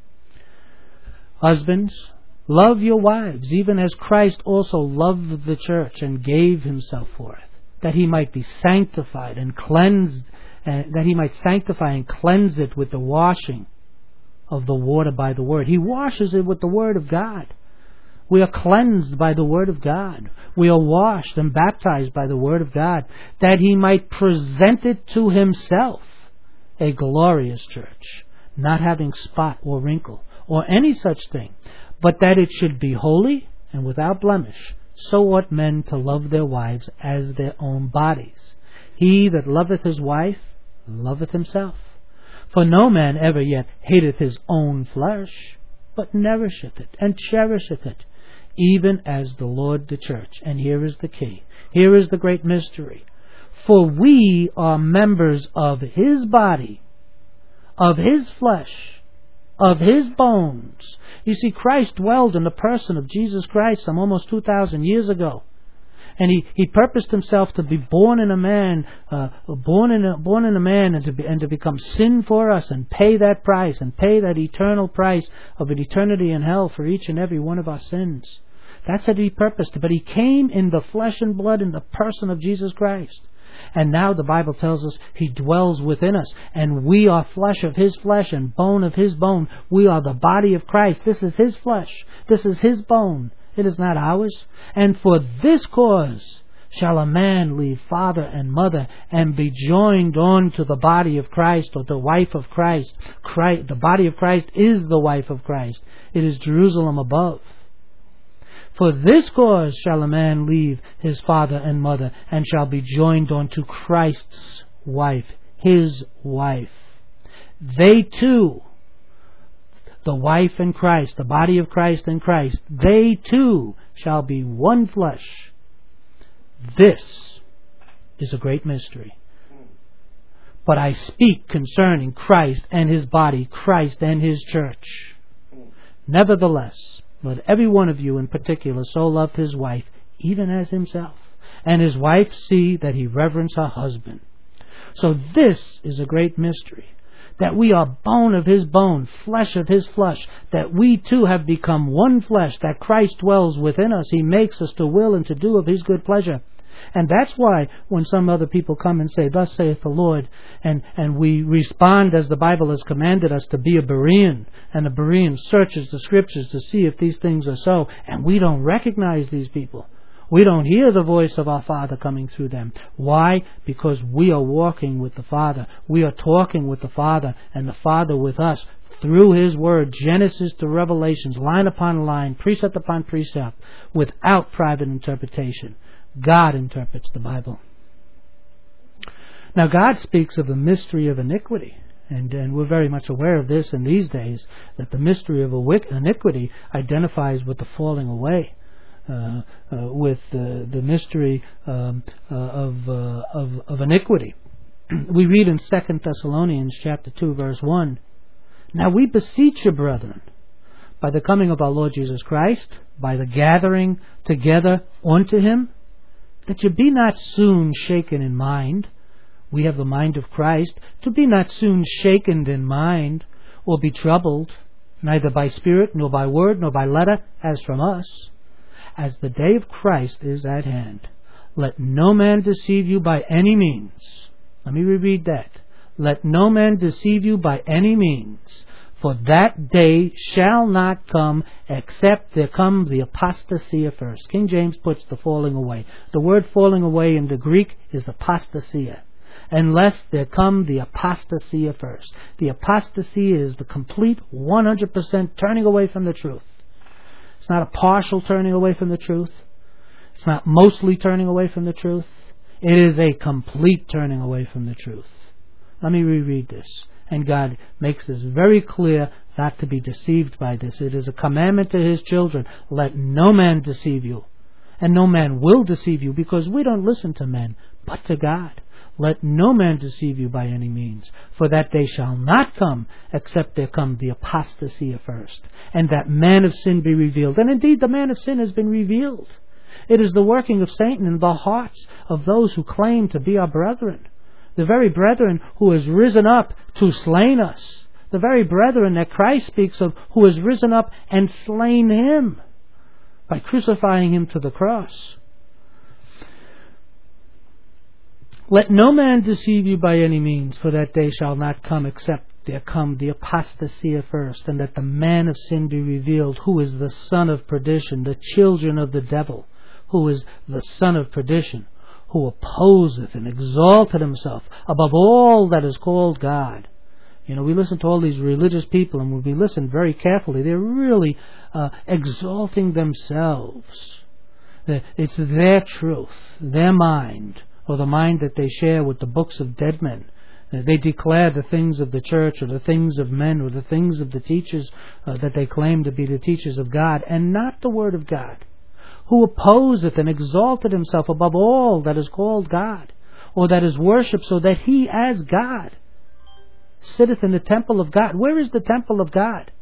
Husbands, love your wives, even as Christ also loved the church and gave himself for it, that he might be sanctified and cleansed, uh, that he might sanctify and cleanse it with the washing of the water by the word. He washes it with the word of God. We are cleansed by the word of God. We are washed and baptized by the word of God, that he might present it to himself, a glorious church, not having spot or wrinkle or any such thing, but that it should be holy and without blemish. So ought men to love their wives as their own bodies. He that loveth his wife loveth himself. For no man ever yet hateth his own flesh, but nourisheth it and cherisheth it, even as the Lord the church. And here is the key. Here is the great mystery. For we are members of his body, of his flesh, of his bones. You see, Christ dwelled in the person of Jesus Christ some almost two thousand years ago. And he, he purposed himself to be born in a man, uh, born in a, born in a man, and to be, and to become sin for us, and pay that price, and pay that eternal price of an eternity in hell for each and every one of our sins. That's what he purposed. But he came in the flesh and blood in the person of Jesus Christ. And now the Bible tells us he dwells within us, and we are flesh of his flesh and bone of his bone. We are the body of Christ. This is his flesh. This is his bone. It is not ours. And for this cause shall a man leave father and mother and be joined on to the body of Christ, or the wife of Christ. Christ. The body of Christ is the wife of Christ. It is Jerusalem above. For this cause shall a man leave his father and mother, and shall be joined unto Christ's wife, his wife. They two, the wife and Christ, the body of Christ and Christ, they two shall be one flesh. This is a great mystery. But I speak concerning Christ and his body, Christ and his church. Nevertheless, let every one of you in particular so love his wife, even as himself, and his wife see that he reverence her husband. So this is a great mystery, that we are bone of his bone, flesh of his flesh, that we too have become one flesh, that Christ dwells within us. He makes us to will and to do of his good pleasure. And that's why when some other people come and say, thus saith the Lord, and, and we respond as the Bible has commanded us to be a Berean, and the Berean searches the scriptures to see if these things are so, and we don't recognize these people, We don't hear the voice of our Father coming through them. Why? Because we are walking with the Father. We are talking with the Father, and the Father with us through His Word, Genesis to Revelations, line upon line, precept upon precept, without private interpretation. God interprets the Bible. Now, God speaks of the mystery of iniquity. And, and we're very much aware of this in these days, that the mystery of iniquity identifies with the falling away, uh, uh, with uh, the mystery um, uh, of, uh, of of iniquity. We read in Second Thessalonians chapter two, verse one, "Now we beseech you, brethren, by the coming of our Lord Jesus Christ, by the gathering together unto Him, that you be not soon shaken in mind." We have the mind of Christ, "to be not soon shaken in mind, or be troubled, neither by spirit, nor by word, nor by letter, as from us. As the day of Christ is at hand. Let no man deceive you by any means." Let me reread that. "Let no man deceive you by any means, for that day shall not come, except there come the apostasia first." King James puts the falling away. The word falling away in the Greek is apostasia. "Unless there come the apostasia first." The apostasia is the complete one hundred percent turning away from the truth. It's not a partial turning away from the truth. It's not mostly turning away from the truth. It is a complete turning away from the truth. Let me reread this. And God makes this very clear not to be deceived by this. It is a commandment to His children. Let no man deceive you. And no man will deceive you, because we don't listen to men, but to God. "Let no man deceive you by any means, for that day shall not come, except there come the apostasia first, and that man of sin be revealed." And indeed, the man of sin has been revealed. It is the working of Satan in the hearts of those who claim to be our brethren. The very brethren who has risen up to slain us. The very brethren that Christ speaks of, who has risen up and slain Him by crucifying Him to the cross. "Let no man deceive you by any means, for that day shall not come, except there come the apostasia first, and that the man of sin be revealed, who is the son of perdition, the children of the devil, who is the son of perdition, who opposeth and exalted himself above all that is called God." You know, we listen to all these religious people, and when we listen very carefully, they're really uh, exalting themselves. It's their truth, their mind, or the mind that they share with the books of dead men. They declare the things of the church, or the things of men, or the things of the teachers uh, that they claim to be the teachers of God, and not the Word of God. "Who opposeth and exalted himself above all that is called God, or that is worshipped, so that he as God sitteth in the temple of God." Where is the temple of God?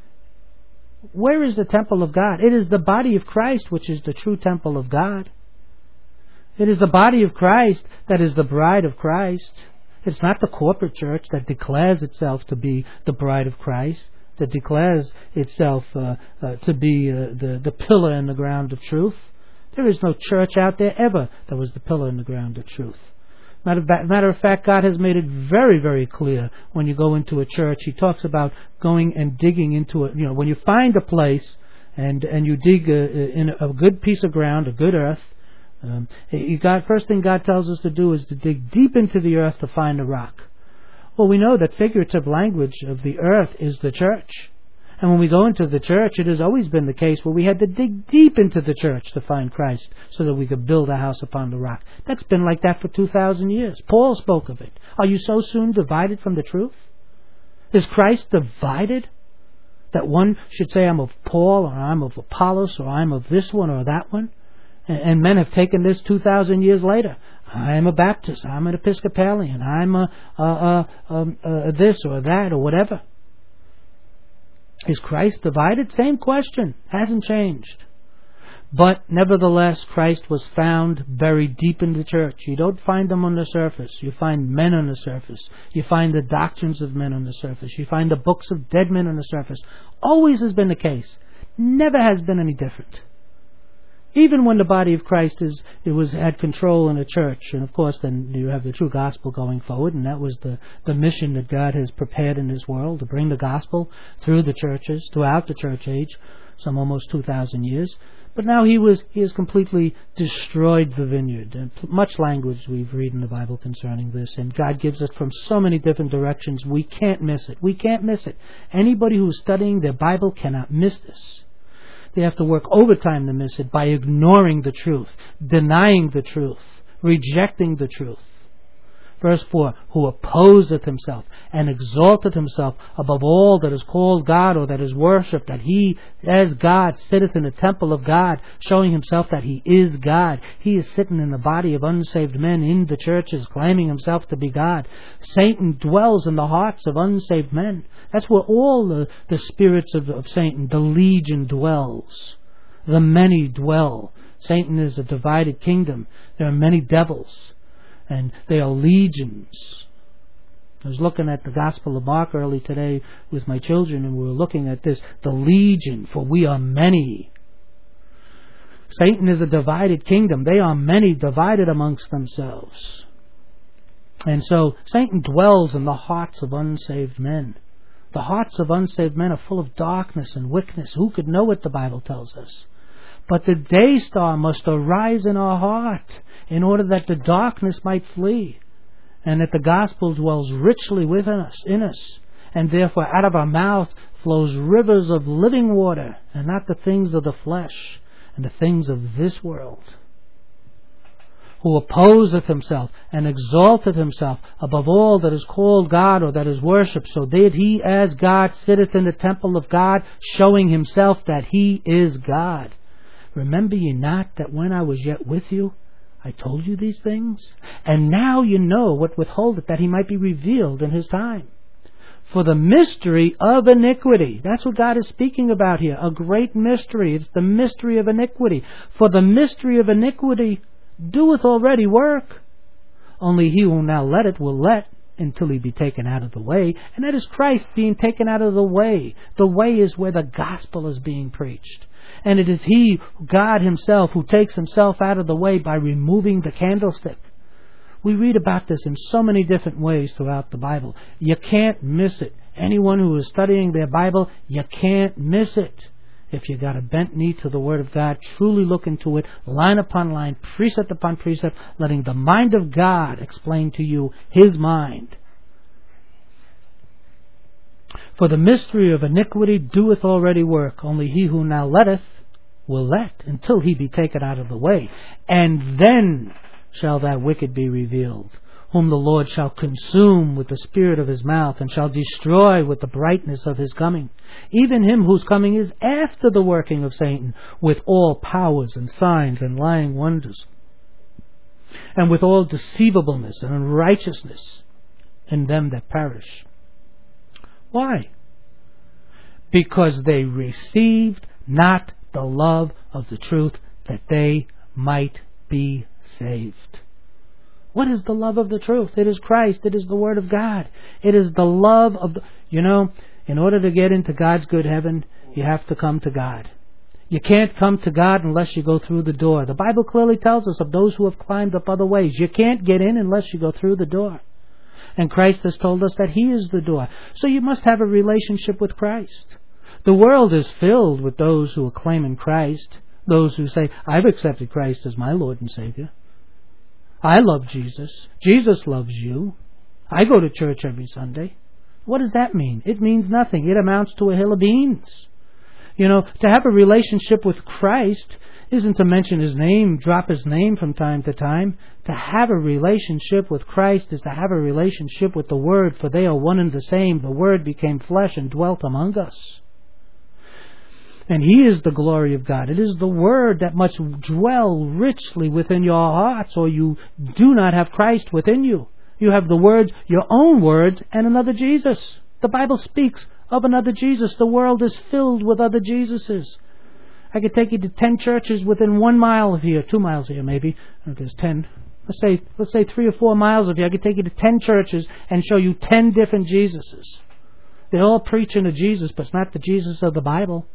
Where is the temple of God? It is the body of Christ which is the true temple of God. It is the body of Christ that is the bride of Christ. It's not the corporate church that declares itself to be the bride of Christ, that declares itself uh, uh, to be uh, the, the pillar in the ground of truth. There is no church out there ever that was the pillar in the ground of truth. Matter of, matter of fact, God has made it very, very clear when you go into a church. He talks about going and digging into it. You know, when you find a place and and you dig a, in a good piece of ground, a good earth, um, you got, first thing God tells us to do is to dig deep into the earth to find a rock. Well, we know that figurative language of the earth is the church. And when we go into the church, it has always been the case where we had to dig deep into the church to find Christ so that we could build a house upon the rock. That's been like that for two thousand years. Paul spoke of it. Are you so soon divided from the truth? Is Christ divided? That one should say, I'm of Paul, or I'm of Apollos, or I'm of this one or that one? And men have taken this two thousand years later. I'm a Baptist, I'm an Episcopalian, I'm a, a, a, a, a this or that or whatever. Is Christ divided? Same question. Hasn't changed. But nevertheless, Christ was found buried deep in the church. You don't find them on the surface. You find men on the surface. You find the doctrines of men on the surface. You find the books of dead men on the surface. Always has been the case. Never has been any different. Even when the body of Christ is, it was had control in the church, and of course then you have the true gospel going forward, and that was the, the mission that God has prepared in this world, to bring the gospel through the churches, throughout the church age, some almost two thousand years. But now he was he has completely destroyed the vineyard. And much language we've read in the Bible concerning this, and God gives it from so many different directions. We can't miss it. We can't miss it. Anybody who's studying their Bible cannot miss this. They have to work overtime to miss it by ignoring the truth, denying the truth, rejecting the truth. Verse four, who opposeth himself and exalteth himself above all that is called God or that is worshipped, that he as God sitteth in the temple of God, showing himself that he is God. He is sitting in the body of unsaved men in the churches, claiming himself to be God. Satan dwells in the hearts of unsaved men. That's where all the, the spirits of, of Satan, the legion, dwells. The many dwell. Satan is a divided kingdom. There are many devils. And they are legions. I was looking at the Gospel of Mark early today with my children, and we were looking at this, the legion, for we are many. Satan is a divided kingdom. They are many, divided amongst themselves. And so Satan dwells in the hearts of unsaved men. The hearts of unsaved men are full of darkness and wickedness. Who could know it, the Bible tells us? But the day star must arise in our heart in order that the darkness might flee, and that the gospel dwells richly within us, in us, and therefore out of our mouth flows rivers of living water, and not the things of the flesh and the things of this world. Who opposeth himself and exalteth himself above all that is called God or that is worshipped, so that he as God sitteth in the temple of God, showing himself that he is God. Remember ye not that when I was yet with you, I told you these things? And now you know what withholdeth, that he might be revealed in his time. For the mystery of iniquity, that's what God is speaking about here, a great mystery. It's the mystery of iniquity. For the mystery of iniquity doeth already work. Only he who now let it will let until he be taken out of the way. And that is Christ being taken out of the way. The way is where the gospel is being preached. And it is he, God himself, who takes himself out of the way by removing the candlestick. We read about this in so many different ways throughout the Bible. You can't miss it. Anyone who is studying their Bible, you can't miss it. If you got a bent knee to the Word of God, truly look into it, line upon line, precept upon precept, letting the mind of God explain to you his mind. For the mystery of iniquity doeth already work, only he who now letteth will let until he be taken out of the way. And then shall that wicked be revealed, whom the Lord shall consume with the spirit of his mouth, and shall destroy with the brightness of his coming. Even him whose coming is after the working of Satan, with all powers and signs and lying wonders, and with all deceivableness and unrighteousness in them that perish. Why? Because they received not the love of the truth, that they might be saved. What is the love of the truth? It is Christ. It is the Word of God. It is the love of the... You know, in order to get into God's good heaven, you have to come to God. You can't come to God unless you go through the door. The Bible clearly tells us of those who have climbed up other ways. You can't get in unless you go through the door. And Christ has told us that he is the door. So you must have a relationship with Christ. The world is filled with those who are claiming Christ. Those who say, I've accepted Christ as my Lord and Savior. I love Jesus. Jesus loves you. I go to church every Sunday. What does that mean? It means nothing. It amounts to a hill of beans. You know, to have a relationship with Christ isn't to mention his name, drop his name from time to time. To have a relationship with Christ is to have a relationship with the Word, for they are one and the same. The Word became flesh and dwelt among us. And he is the glory of God. It is the Word that must dwell richly within your hearts, or you do not have Christ within you. You have the words, your own words, and another Jesus. The Bible speaks of another Jesus. The world is filled with other Jesuses. I could take you to ten churches within one mile of here, two miles of here maybe. I don't know if there's ten. Let's say, let's say three or four miles of here. I could take you to ten churches and show you ten different Jesuses. They all preach in a Jesus, but it's not the Jesus of the Bible.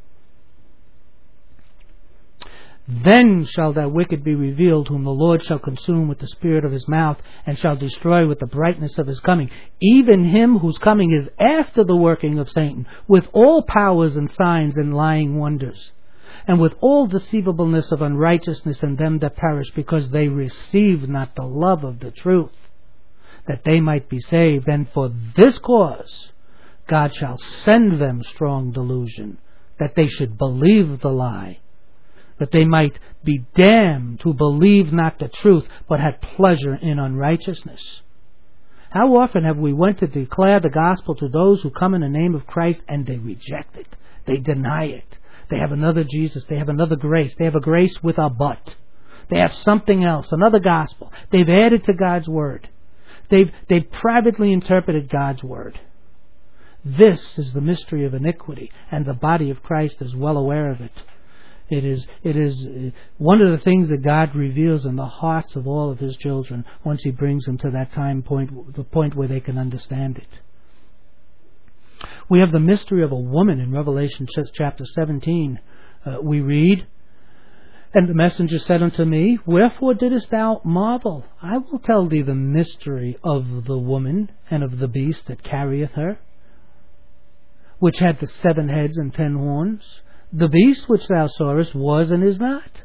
Then shall that wicked be revealed, whom the Lord shall consume with the spirit of his mouth, and shall destroy with the brightness of his coming. Even him whose coming is after the working of Satan, with all powers and signs and lying wonders, and with all deceivableness of unrighteousness in them that perish, because they receive not the love of the truth, that they might be saved. And for this cause God shall send them strong delusion, that they should believe the lie, that they might be damned who believe not the truth, but had pleasure in unrighteousness. How often have we went to declare the gospel to those who come in the name of Christ, and they reject it, they deny it. They have another Jesus, they have another grace, they have a grace with a but. They have something else, another gospel. They've added to God's word. They've, they've privately interpreted God's word. This is the mystery of iniquity, and the body of Christ is well aware of it. It is, it is one of the things that God reveals in the hearts of all of His children once He brings them to that time point, the point where they can understand it. We have the mystery of a woman in Revelation chapter seventeen. Uh, we read, "And the messenger said unto me, Wherefore didst thou marvel? I will tell thee the mystery of the woman and of the beast that carrieth her, which had the seven heads and ten horns. The beast which thou sawest was and is not,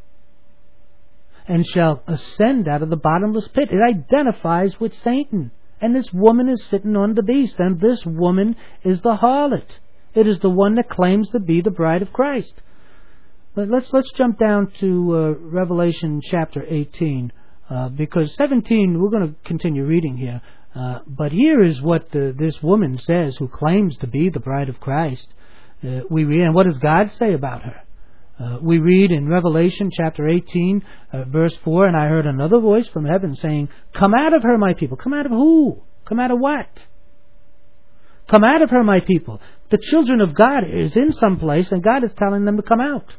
and shall ascend out of the bottomless pit." It identifies with Satan. And this woman is sitting on the beast. And this woman is the harlot. It is the one that claims to be the bride of Christ. But let's let's jump down to uh, Revelation chapter eighteen. Uh, because seventeen, we're going to continue reading here. Uh, but here is what the, this woman says who claims to be the bride of Christ. Uh, we read, and what does God say about her? Uh, we read in Revelation chapter eighteen, uh, verse four, "And I heard another voice from heaven saying, Come out of her, my people." Come out of who? Come out of what? Come out of her, my people. The children of God is in some place, and God is telling them to come out.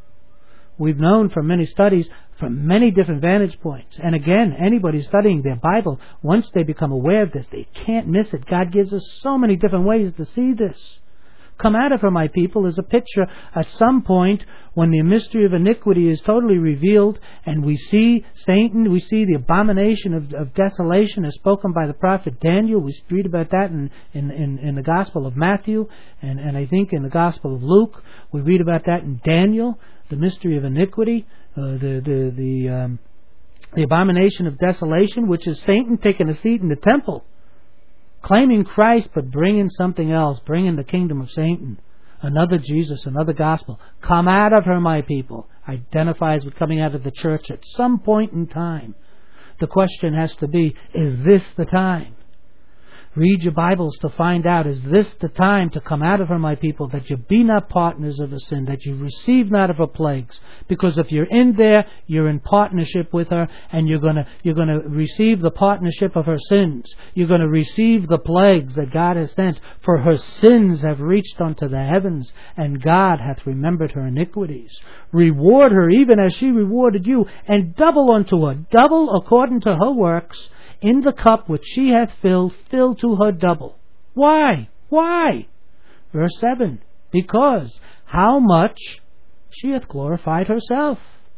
We've known from many studies, from many different vantage points. And again, anybody studying their Bible, once they become aware of this, they can't miss it. God gives us so many different ways to see this. Come out of her, my people, is a picture at some point when the mystery of iniquity is totally revealed, and we see Satan, we see the abomination of, of desolation as spoken by the prophet Daniel. We read about that in, in, in, in the Gospel of Matthew, and, and I think in the Gospel of Luke. We read about that in Daniel, the mystery of iniquity, uh, the the the, um, the abomination of desolation, which is Satan taking a seat in the temple, claiming Christ, but bringing something else, bringing the kingdom of Satan. Another Jesus, another gospel. Come out of her, my people. Identifies with coming out of the church at some point in time. The question has to be, is this the time? Read your Bibles to find out, is this the time to come out of her, my people, that you be not partners of her sin, that you receive not of her plagues? Because if you're in there, you're in partnership with her, and you're going to you're going to receive the partnership of her sins. You're going to receive the plagues that God has sent, for her sins have reached unto the heavens, and God hath remembered her iniquities. Reward her even as she rewarded you, and double unto her, double according to her works. In the cup which she hath filled, fill to her double. Why? Why? Verse seven. Because how much she hath glorified herself,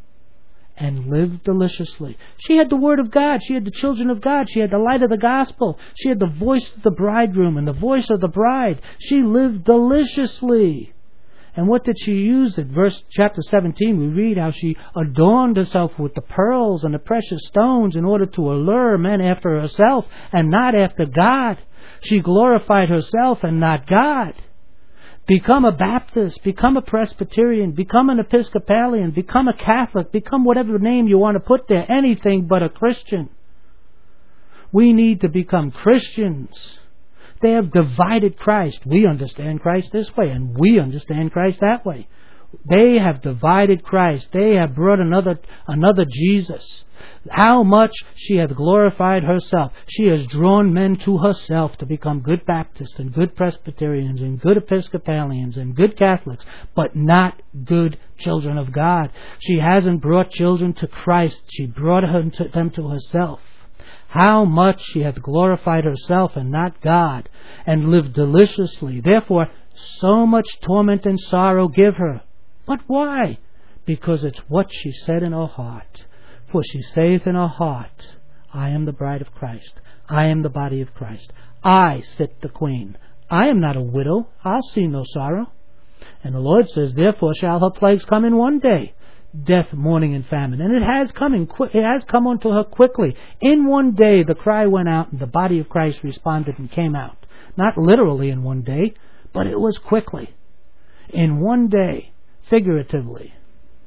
and lived deliciously. She had the Word of God. She had the children of God. She had the light of the gospel. She had the voice of the bridegroom and the voice of the bride. She lived deliciously. And what did she use? In verse chapter seventeen, we read how she adorned herself with the pearls and the precious stones in order to allure men after herself and not after God. She glorified herself and not God. Become a Baptist, become a Presbyterian, become an Episcopalian, become a Catholic, become whatever name you want to put there, anything but a Christian. We need to become Christians. They have divided Christ. We understand Christ this way, and we understand Christ that way. They have divided Christ. They have brought another another Jesus. How much she hath glorified herself. She has drawn men to herself to become good Baptists and good Presbyterians and good Episcopalians and good Catholics, but not good children of God. She hasn't brought children to Christ. She brought them to herself. How much she hath glorified herself and not God, and lived deliciously. Therefore, so much torment and sorrow give her. But why? Because it's what she said in her heart. For she saith in her heart, I am the bride of Christ. I am the body of Christ. I sit the queen. I am not a widow. I'll see no sorrow. And the Lord says, therefore shall her plagues come in one day, death, mourning, and famine. And it has come in qu- it has come unto her quickly. In one day the cry went out, and the body of Christ responded and came out. Not literally in one day, but it was quickly. In one day, figuratively.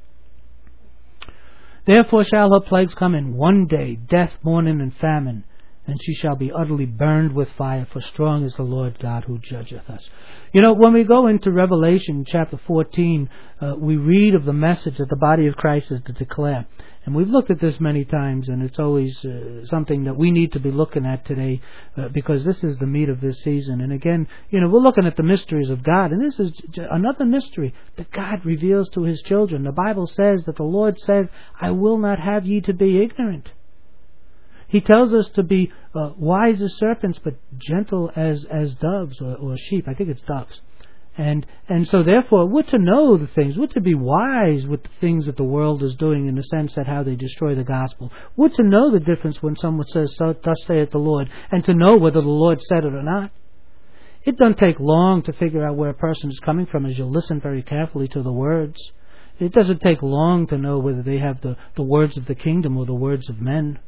Therefore shall her plagues come in one day, death, mourning, and famine. And she shall be utterly burned with fire, for strong is the Lord God who judgeth us. You know, when we go into Revelation chapter fourteen, uh, we read of the message that the body of Christ is to declare. And we've looked at this many times, and it's always uh, something that we need to be looking at today, uh, because this is the meat of this season. And again, you know, we're looking at the mysteries of God, and this is j- another mystery that God reveals to His children. The Bible says that the Lord says, I will not have ye to be ignorant. He tells us to be uh, wise as serpents, but gentle as as doves or, or sheep. I think it's doves. And and so therefore, we're to know the things. We're to be wise with the things that the world is doing, in the sense that how they destroy the gospel. We're to know the difference when someone says, so, thus saith the Lord, and to know whether the Lord said it or not. It doesn't take long to figure out where a person is coming from as you listen very carefully to the words. It doesn't take long to know whether they have the, the words of the kingdom or the words of men.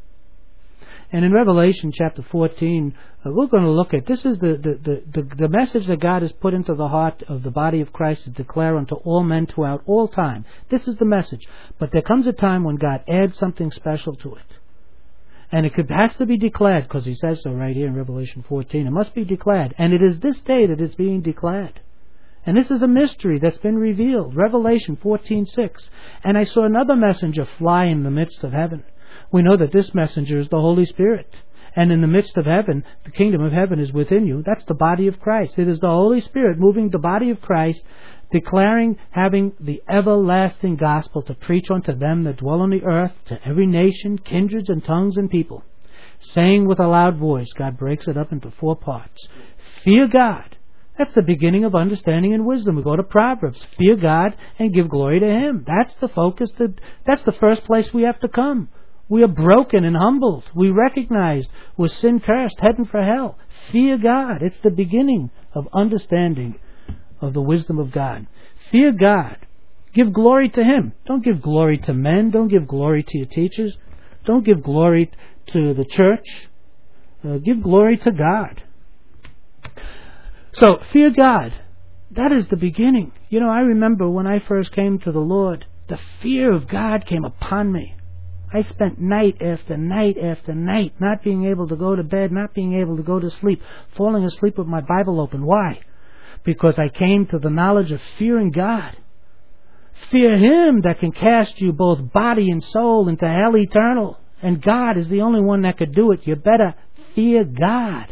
And in Revelation chapter fourteen, uh, we're going to look at, this is the, the, the, the, the message that God has put into the heart of the body of Christ to declare unto all men throughout all time. This is the message. But there comes a time when God adds something special to it. And it could, has to be declared, because He says so right here in Revelation fourteen. It must be declared. And it is this day that it's being declared. And this is a mystery that's been revealed. Revelation fourteen six. And I saw another messenger fly in the midst of heaven. We know that this messenger is the Holy Spirit. And in the midst of heaven, the kingdom of heaven is within you. That's the body of Christ. It is the Holy Spirit moving the body of Christ, declaring, having the everlasting gospel to preach unto them that dwell on the earth, to every nation, kindreds, and tongues and people. Saying with a loud voice, God breaks it up into four parts. Fear God. That's the beginning of understanding and wisdom. We go to Proverbs. Fear God and give glory to Him. That's the focus. That, that's the first place we have to come. We are broken and humbled. We recognize we're sin cursed, heading for hell. Fear God. It's the beginning of understanding of the wisdom of God. Fear God. Give glory to Him. Don't give glory to men. Don't give glory to your teachers. Don't give glory to the church. Uh, give glory to God. So, fear God. That is the beginning. You know, I remember when I first came to the Lord, the fear of God came upon me. I spent night after night after night not being able to go to bed, not being able to go to sleep, falling asleep with my Bible open. Why? Because I came to the knowledge of fearing God. Fear Him that can cast you both body and soul into hell eternal. And God is the only one that could do it. You better fear God.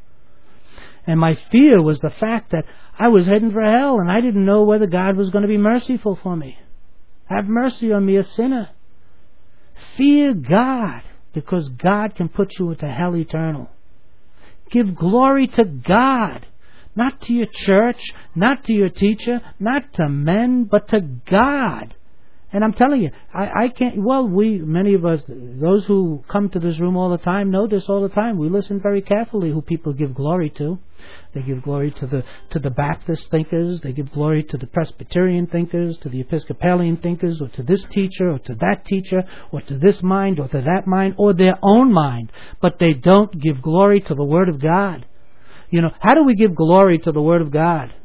And my fear was the fact that I was heading for hell and I didn't know whether God was going to be merciful for me. Have mercy on me, a sinner. Fear God, because God can put you into hell eternal. Give glory to God, not to your church, not to your teacher, not to men, but to God. And I'm telling you, I, I can't, well, we, many of us, those who come to this room all the time, know this all the time. We listen very carefully who people give glory to. They give glory to the to the Baptist thinkers. They give glory to the Presbyterian thinkers, to the Episcopalian thinkers, or to this teacher, or to that teacher, or to this mind, or to that mind, or their own mind. But they don't give glory to the Word of God. You know, how do we give glory to the Word of God?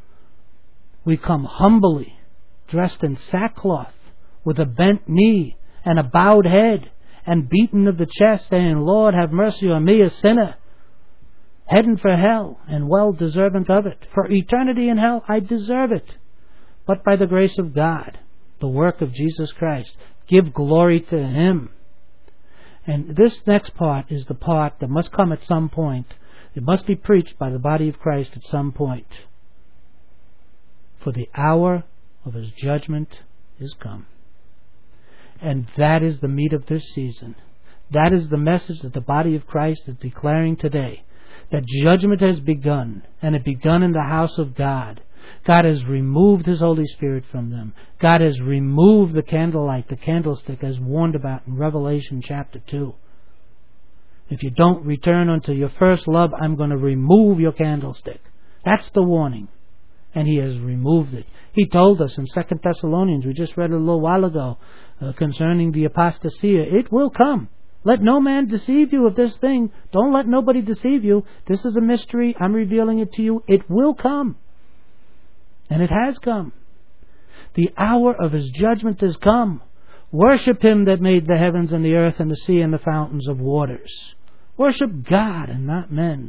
We come humbly, dressed in sackcloth, with a bent knee and a bowed head, and beaten of the chest, saying, Lord, have mercy on me, a sinner. Heading for hell, and well deserving of it. For eternity in hell, I deserve it. But by the grace of God, the work of Jesus Christ, give glory to Him. And this next part is the part that must come at some point. It must be preached by the body of Christ at some point. For the hour of His judgment is come. And that is the meat of this season. That is the message that the body of Christ is declaring today. That judgment has begun, and it begun in the house of God. God has removed His Holy Spirit from them. God has removed the candlelight, the candlestick, as warned about in Revelation chapter two. If you don't return unto your first love, I'm going to remove your candlestick. That's the warning. and He has removed it. He told us in Second Thessalonians, we just read it a little while ago, uh, concerning the apostasia, it will come. Let no man deceive you of this thing. Don't let nobody deceive you. This is a mystery. I'm revealing it to you. It will come. And it has come. The hour of His judgment has come. Worship Him that made the heavens and the earth and the sea and the fountains of waters. Worship God and not men.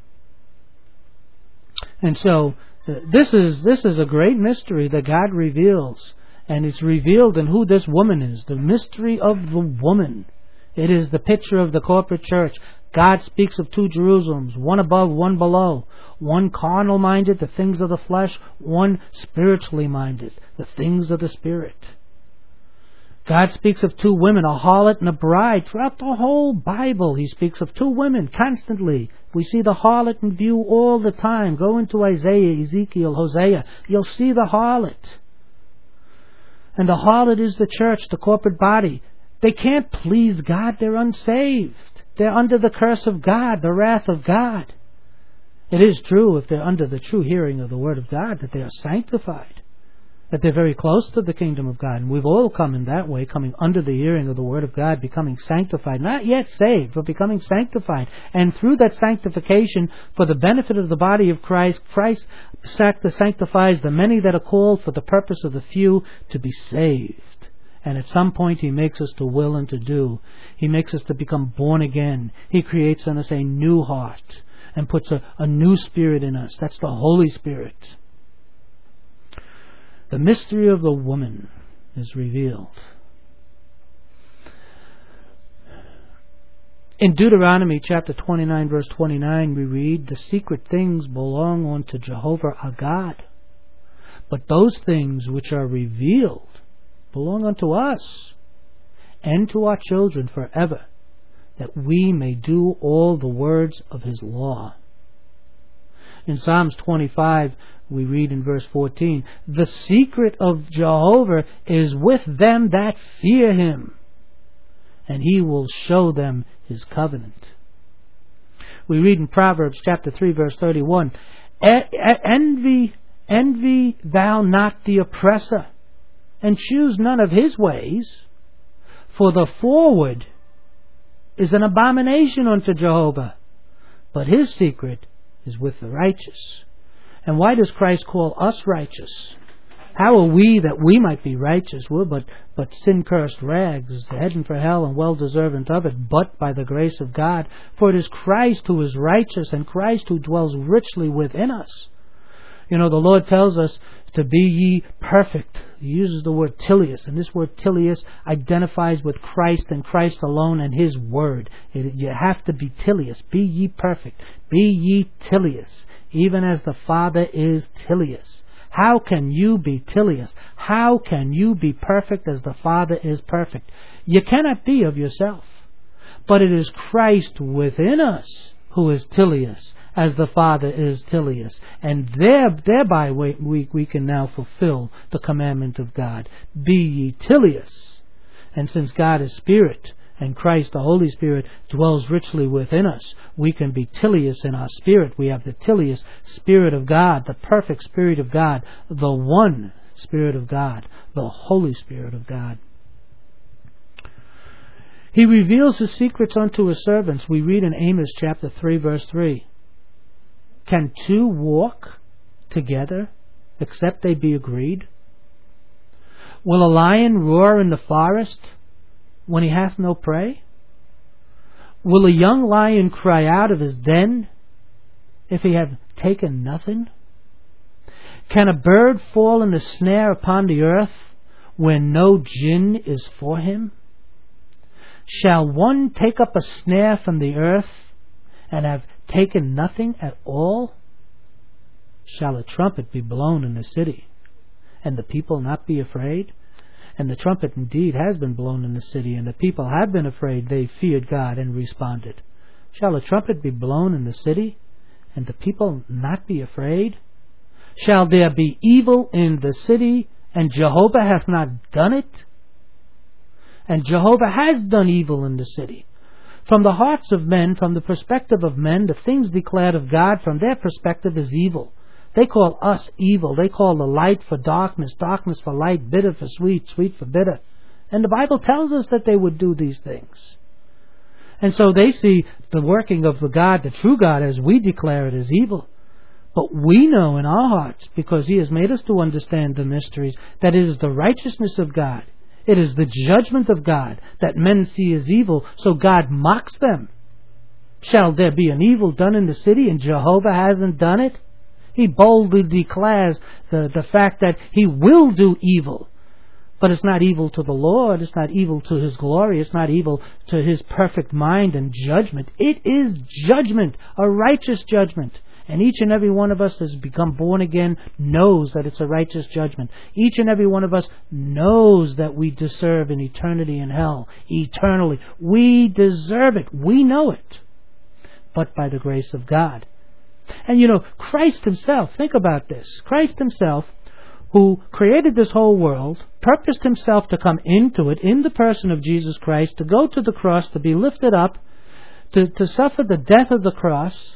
And so, uh, this is this is a great mystery that God reveals. And it's revealed in who this woman is. The mystery of the woman. It is the picture of the corporate church. God speaks of two Jerusalems, one above, one below. One carnal minded, the things of the flesh. One spiritually minded, the things of the Spirit. God speaks of two women, a harlot and a bride. Throughout the whole Bible, He speaks of two women constantly. We see the harlot in view all the time. Go into Isaiah, Ezekiel, Hosea. You'll see the harlot. And the harlot is the church, the corporate body. They can't please God. They're unsaved. They're under the curse of God, the wrath of God. It is true, if they're under the true hearing of the Word of God, that they are sanctified, that they're very close to the kingdom of God. And we've all come in that way, coming under the hearing of the Word of God, becoming sanctified. Not yet saved, but becoming sanctified. And through that sanctification, for the benefit of the body of Christ, Christ sanctifies the many that are called for the purpose of the few to be saved. And at some point He makes us to will and to do. He makes us to become born again. He creates in us a new heart and puts a, a new spirit in us. That's the Holy Spirit. The mystery of the woman is revealed. In Deuteronomy chapter twenty-nine, verse twenty-nine, we read, the secret things belong unto Jehovah our God, but those things which are revealed belong unto us and to our children forever, that we may do all the words of His law. In Psalms twenty-five, we read in verse fourteen, the secret of Jehovah is with them that fear Him, and He will show them His covenant. We read in Proverbs chapter three, verse thirty-one, envy, envy thou not the oppressor, and choose none of his ways, for the forward is an abomination unto Jehovah, but His secret is with the righteous. And why does Christ call us righteous? How are we that we might be righteous? We're but, but sin-cursed rags, heading for hell and well-deserving of it, but by the grace of God. For it is Christ who is righteous, and Christ who dwells richly within us. You know, the Lord tells us to be ye perfect. He uses the word tilius, and this word tilius identifies with Christ and Christ alone and His Word. It, you have to be tilius. Be ye perfect. Be ye tilius, even as the Father is tilius. How can you be tilius? How can you be perfect as the Father is perfect? You cannot be of yourself. But it is Christ within us who is tilius, as the Father is tilius. And there, thereby we, we, we can now fulfill the commandment of God. Be ye tilius. And since God is Spirit, and Christ, the Holy Spirit, dwells richly within us, we can be tilius in our spirit. We have the tilius Spirit of God, the perfect Spirit of God, the one Spirit of God, the Holy Spirit of God. He reveals His secrets unto His servants. We read in Amos chapter three, verse three. Can two walk together except they be agreed? Will a lion roar in the forest when he hath no prey? Will a young lion cry out of his den if he have taken nothing? Can a bird fall in a snare upon the earth when no gin is for him? Shall one take up a snare from the earth and have taken nothing at all? Shall a trumpet be blown in the city, and the people not be afraid? And the trumpet indeed has been blown in the city, and the people have been afraid. They feared God and responded. Shall a trumpet be blown in the city, and the people not be afraid? Shall there be evil in the city, and Jehovah hath not done it? And Jehovah has done evil in the city. From the hearts of men, from the perspective of men, the things declared of God from their perspective is evil. They call us evil. They call the light for darkness, darkness for light, bitter for sweet, sweet for bitter. And the Bible tells us that they would do these things. And so they see the working of the God, the true God, as we declare it, as evil. But we know in our hearts, because He has made us to understand the mysteries, that it is the righteousness of God. It is the judgment of God that men see as evil, so God mocks them. Shall there be an evil done in the city and Jehovah hasn't done it? He boldly declares the, the fact that He will do evil. But it's not evil to the Lord. It's not evil to His glory. It's not evil to His perfect mind and judgment. It is judgment, a righteous judgment. And each and every one of us has become born again knows that it's a righteous judgment. Each and every one of us knows that we deserve an eternity in hell, eternally. We deserve it. We know it. But by the grace of God. And you know, Christ Himself, think about this. Christ Himself, who created this whole world, purposed Himself to come into it in the person of Jesus Christ, to go to the cross, to be lifted up, to, to suffer the death of the cross,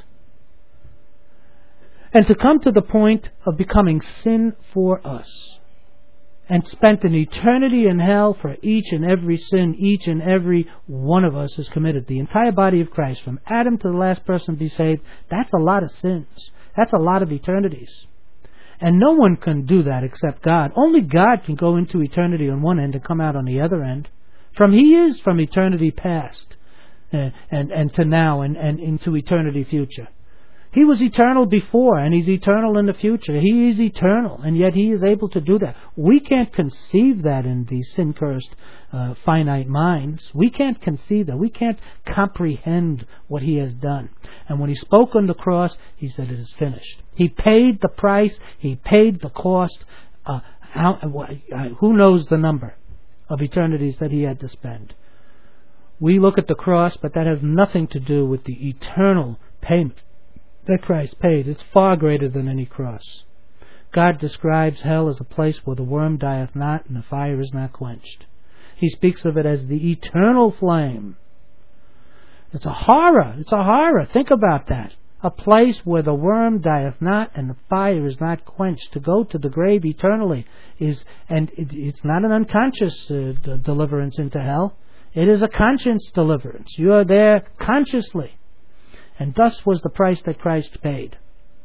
and to come to the point of becoming sin for us. And spent an eternity in hell for each and every sin each and every one of us has committed. The entire body of Christ, from Adam to the last person to be saved, that's a lot of sins. That's a lot of eternities. And no one can do that except God. Only God can go into eternity on one end and come out on the other end. From He is from eternity past uh, and, and to now and, and into eternity future. He was eternal before, and He's eternal in the future. He is eternal, and yet He is able to do that. We can't conceive that in these sin-cursed, uh, finite minds. We can't conceive that. We can't comprehend what He has done. And when He spoke on the cross, He said, it is finished. He paid the price. He paid the cost. Uh, how, uh, who knows the number of eternities that He had to spend? We look at the cross, but that has nothing to do with the eternal payment that Christ paid. It's far greater than any cross. God describes hell as a place where the worm dieth not and the fire is not quenched. He speaks of it as the eternal flame. It's a horror. It's a horror. Think about that. A place where the worm dieth not and the fire is not quenched. To go to the grave eternally is, and it, it's not an unconscious uh, d- deliverance into hell. It is a conscious deliverance. You are there consciously. And thus was the price that Christ paid.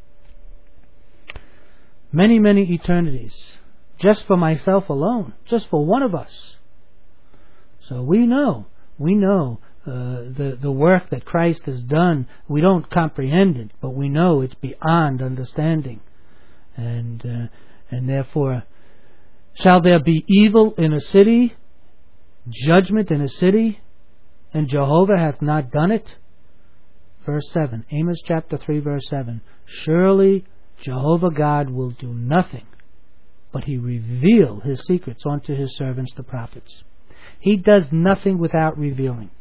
Many, many eternities. Just for myself alone. Just for one of us. So we know. We know uh, the, the work that Christ has done. We don't comprehend it. But we know it's beyond understanding. And, uh, and therefore, shall there be evil in a city? Judgment in a city? And Jehovah hath not done it? Verse seven, Amos chapter three, verse seven. Surely Jehovah God will do nothing, but He reveal His secrets unto His servants the prophets. He does nothing without revealing.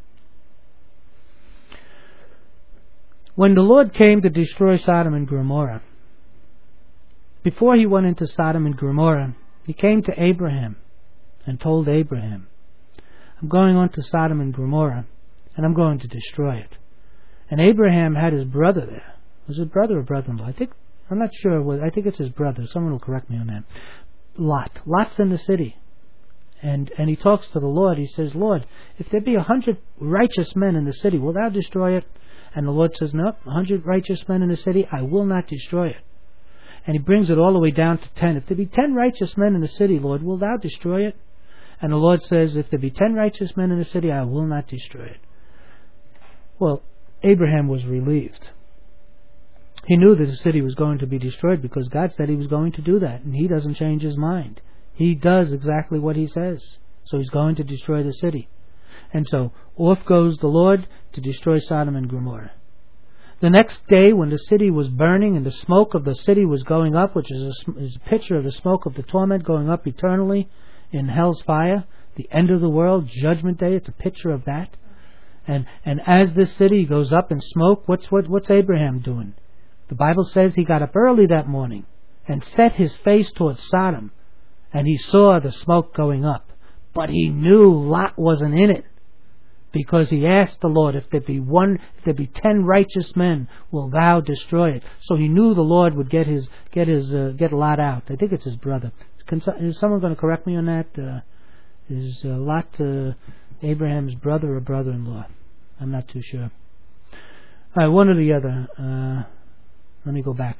When the Lord came to destroy Sodom and Gomorrah, before He went into Sodom and Gomorrah, He came to Abraham and told Abraham, I'm going on to Sodom and Gomorrah, and I'm going to destroy it. And Abraham had his brother there. Was it brother or brother-in-law? I think, I'm not sure. I think it's his brother. Someone will correct me on that. Lot. Lot's in the city. And and he talks to the Lord. He says, Lord, if there be a hundred righteous men in the city, will thou destroy it? And the Lord says, no, a hundred righteous men in the city, I will not destroy it. And He brings it all the way down to ten. If there be ten righteous men in the city, Lord, will thou destroy it? And the Lord says, if there be ten righteous men in the city, I will not destroy it. Well, Abraham was relieved. He knew that the city was going to be destroyed because God said He was going to do that, and He doesn't change His mind. He does exactly what He says. So He's going to destroy the city. And so off goes the Lord to destroy Sodom and Gomorrah. The next day, when the city was burning and the smoke of the city was going up, which is a, is a picture of the smoke of the torment going up eternally in hell's fire, the end of the world, judgment day, it's a picture of that. And and as this city goes up in smoke, what's what what's Abraham doing? The Bible says he got up early that morning and set his face towards Sodom, and he saw the smoke going up. But he knew Lot wasn't in it, because he asked the Lord, if there be one, if there be ten righteous men, will thou destroy it? So he knew the Lord would get his, get his, uh, get Lot out. I think it's his brother. Can, is someone going to correct me on that? Uh, is uh, Lot uh, Abraham's brother or brother-in-law? I'm not too sure. All right, one or the other. Uh, let me go back.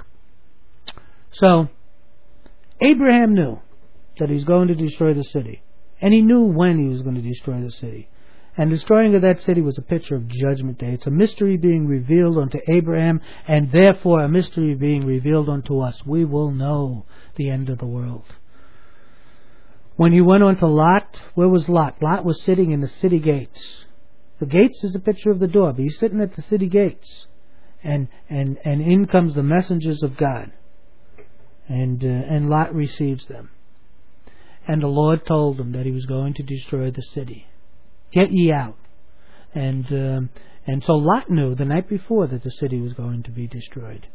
So, Abraham knew that he's going to destroy the city. And he knew when he was going to destroy the city. And destroying of that city was a picture of Judgment Day. It's a mystery being revealed unto Abraham, and therefore a mystery being revealed unto us. We will know the end of the world. When he went on to Lot, where was Lot? Lot was sitting in the city gates. The gates is a picture of the door, but he's sitting at the city gates. And and, and in comes the messengers of God. And, uh, and Lot receives them. And the Lord told him that he was going to destroy the city. Get ye out. And um, and so Lot knew the night before that the city was going to be destroyed.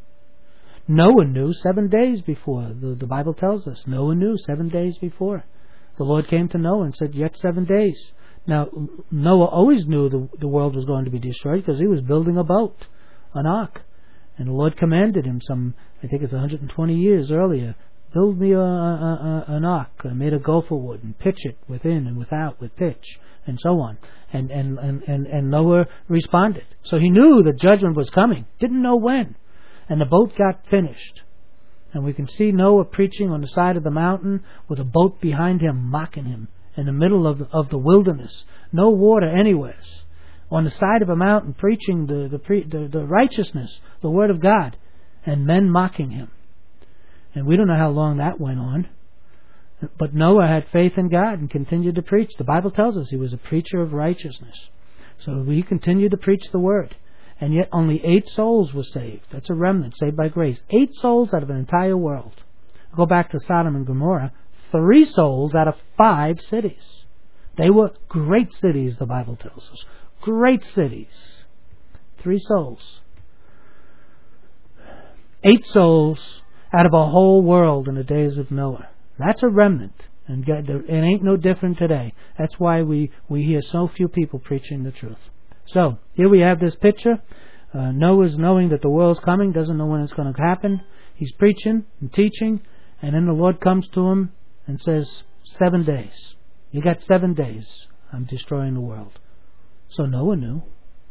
Noah knew seven days before. The, the Bible tells us. Noah knew seven days before. The Lord came to Noah and said, yet seven days. Now, Noah always knew the, the world was going to be destroyed because he was building a boat, an ark. And the Lord commanded him some, I think it's one hundred twenty years earlier, build me a, a, a, an ark made of gopher wood and pitch it within and without with pitch and so on. And, and, and, and, and Noah responded. So he knew the judgment was coming. Didn't know when. And the boat got finished. And we can see Noah preaching on the side of the mountain with a boat behind him mocking him in the middle of the, of the wilderness. No water anywhere. On the side of a mountain preaching the, the, pre, the, the righteousness, the Word of God, and men mocking him. And we don't know how long that went on. But Noah had faith in God and continued to preach. The Bible tells us he was a preacher of righteousness. So he continued to preach the Word. And yet only eight souls were saved. That's a remnant, saved by grace. Eight souls out of an entire world. Go back to Sodom and Gomorrah. Three souls out of five cities. They were great cities, the Bible tells us. Great cities. Three souls. Eight souls out of a whole world in the days of Noah. That's a remnant. And it ain't no different today. That's why we, we hear so few people preaching the truth. So, here we have this picture. Uh, Noah's knowing that the world's coming, doesn't know when it's going to happen. He's preaching and teaching, and then the Lord comes to him and says, seven days. You got seven days. I'm destroying the world. So Noah knew.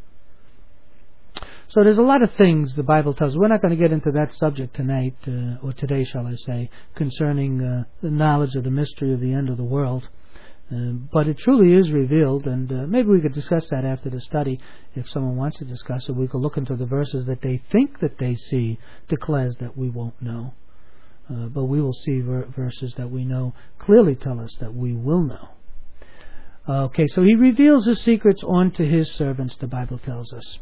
So there's a lot of things the Bible tells us. We're not going to get into that subject tonight, uh, or today, shall I say, concerning uh, the knowledge of the mystery of the end of the world. Uh, but it truly is revealed, and uh, maybe we could discuss that after the study. If someone wants to discuss it, we could look into the verses that they think that they see declares that we won't know. Uh, but we will see ver- verses that we know clearly tell us that we will know. Uh, okay, so he reveals his secrets unto his servants, the Bible tells us.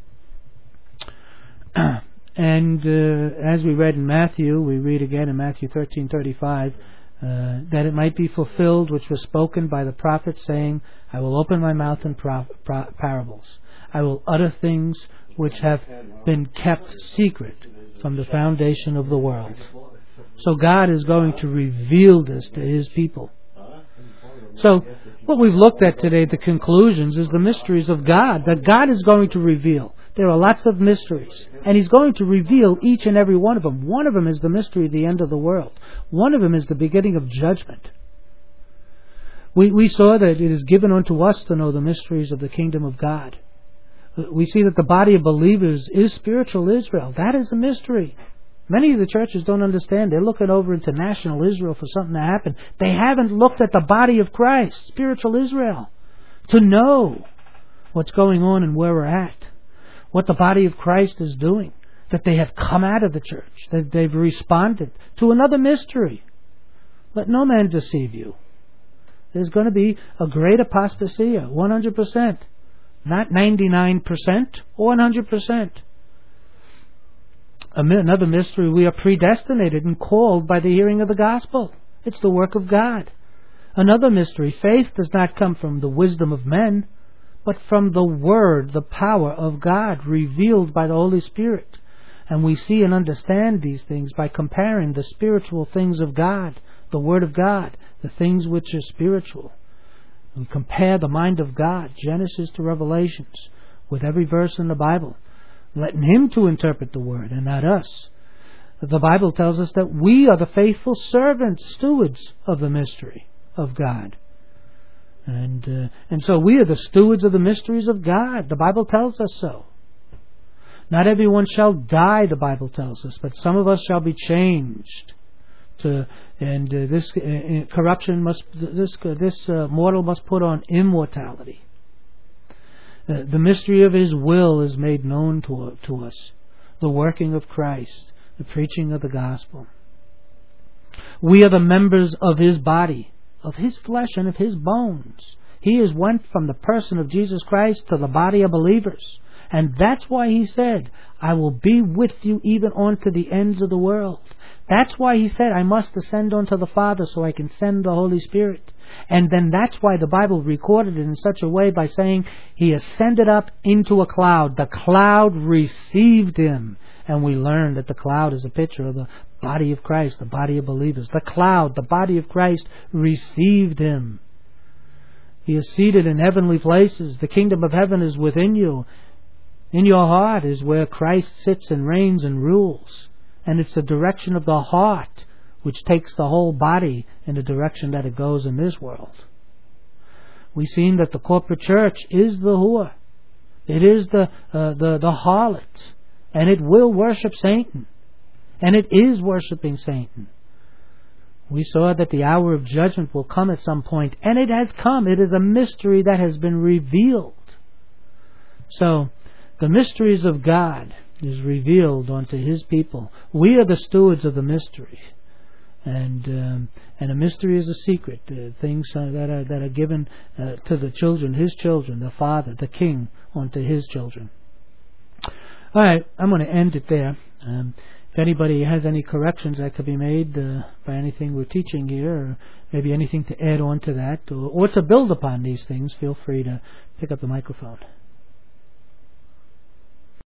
And uh, as we read in Matthew, we read again in Matthew thirteen thirty-five, Uh, that it might be fulfilled which was spoken by the prophet, saying, I will open my mouth in pro- pro- parables. I will utter things which have been kept secret from the foundation of the world. So God is going to reveal this to His people. So what we've looked at today, the conclusions, is the mysteries of God, that God is going to reveal. There are lots of mysteries, and He's going to reveal each and every one of them. One of them is the mystery of the end of the world. One of them is the beginning of judgment. We, we saw that it is given unto us to know the mysteries of the kingdom of God. We see that the body of believers is spiritual Israel. That is a mystery. Many of the churches don't understand. They're looking over into national Israel for something to happen. They haven't looked at the body of Christ, spiritual Israel, to know what's going on and where we're at. What the body of Christ is doing, that they have come out of the church, that they've responded to another mystery. Let no man deceive you. There's going to be a great apostasy, one hundred percent. Not ninety-nine percent or one hundred percent. Another mystery, we are predestinated and called by the hearing of the gospel. It's the work of God. Another mystery, faith does not come from the wisdom of men, but from the Word, the power of God, revealed by the Holy Spirit. And we see and understand these things by comparing the spiritual things of God, the Word of God, the things which are spiritual. We compare the mind of God, Genesis to Revelations, with every verse in the Bible, letting Him to interpret the Word and not us. The Bible tells us that we are the faithful servants, stewards of the mystery of God. And uh, and so we are the stewards of the mysteries of God. The Bible tells us so. Not everyone shall die, the Bible tells us, but some of us shall be changed. To, and uh, this uh, corruption must, this uh, this uh, mortal must put on immortality. Uh, the mystery of His will is made known to, to us. The working of Christ, the preaching of the gospel. We are the members of His body, of His flesh and of His bones. He has went from the person of Jesus Christ to the body of believers. And that's why He said, I will be with you even unto the ends of the world. That's why He said, I must ascend unto the Father so I can send the Holy Spirit. And then that's why the Bible recorded it in such a way by saying, He ascended up into a cloud. The cloud received Him. And we learned that the cloud is a picture of the body of Christ, the body of believers. The cloud, the body of Christ, received Him. He is seated in heavenly places. The kingdom of heaven is within you. In your heart is where Christ sits and reigns and rules. And it's the direction of the heart which takes the whole body in the direction that it goes in this world. We've seen that the corporate church is the whore. It is the, uh, the, the harlot. And it will worship Satan. And it is worshiping Satan. We saw that the hour of judgment will come at some point. And it has come. It is a mystery that has been revealed. So, the mysteries of God is revealed unto His people. We are the stewards of the mystery. And um, and a mystery is a secret. Uh, things uh, that are that are given uh, to the children, His children, the Father, the King, unto His children. All right, I'm going to end it there. Um, if anybody has any corrections that could be made uh, by anything we're teaching here, or maybe anything to add on to that, or, or to build upon these things, feel free to pick up the microphone.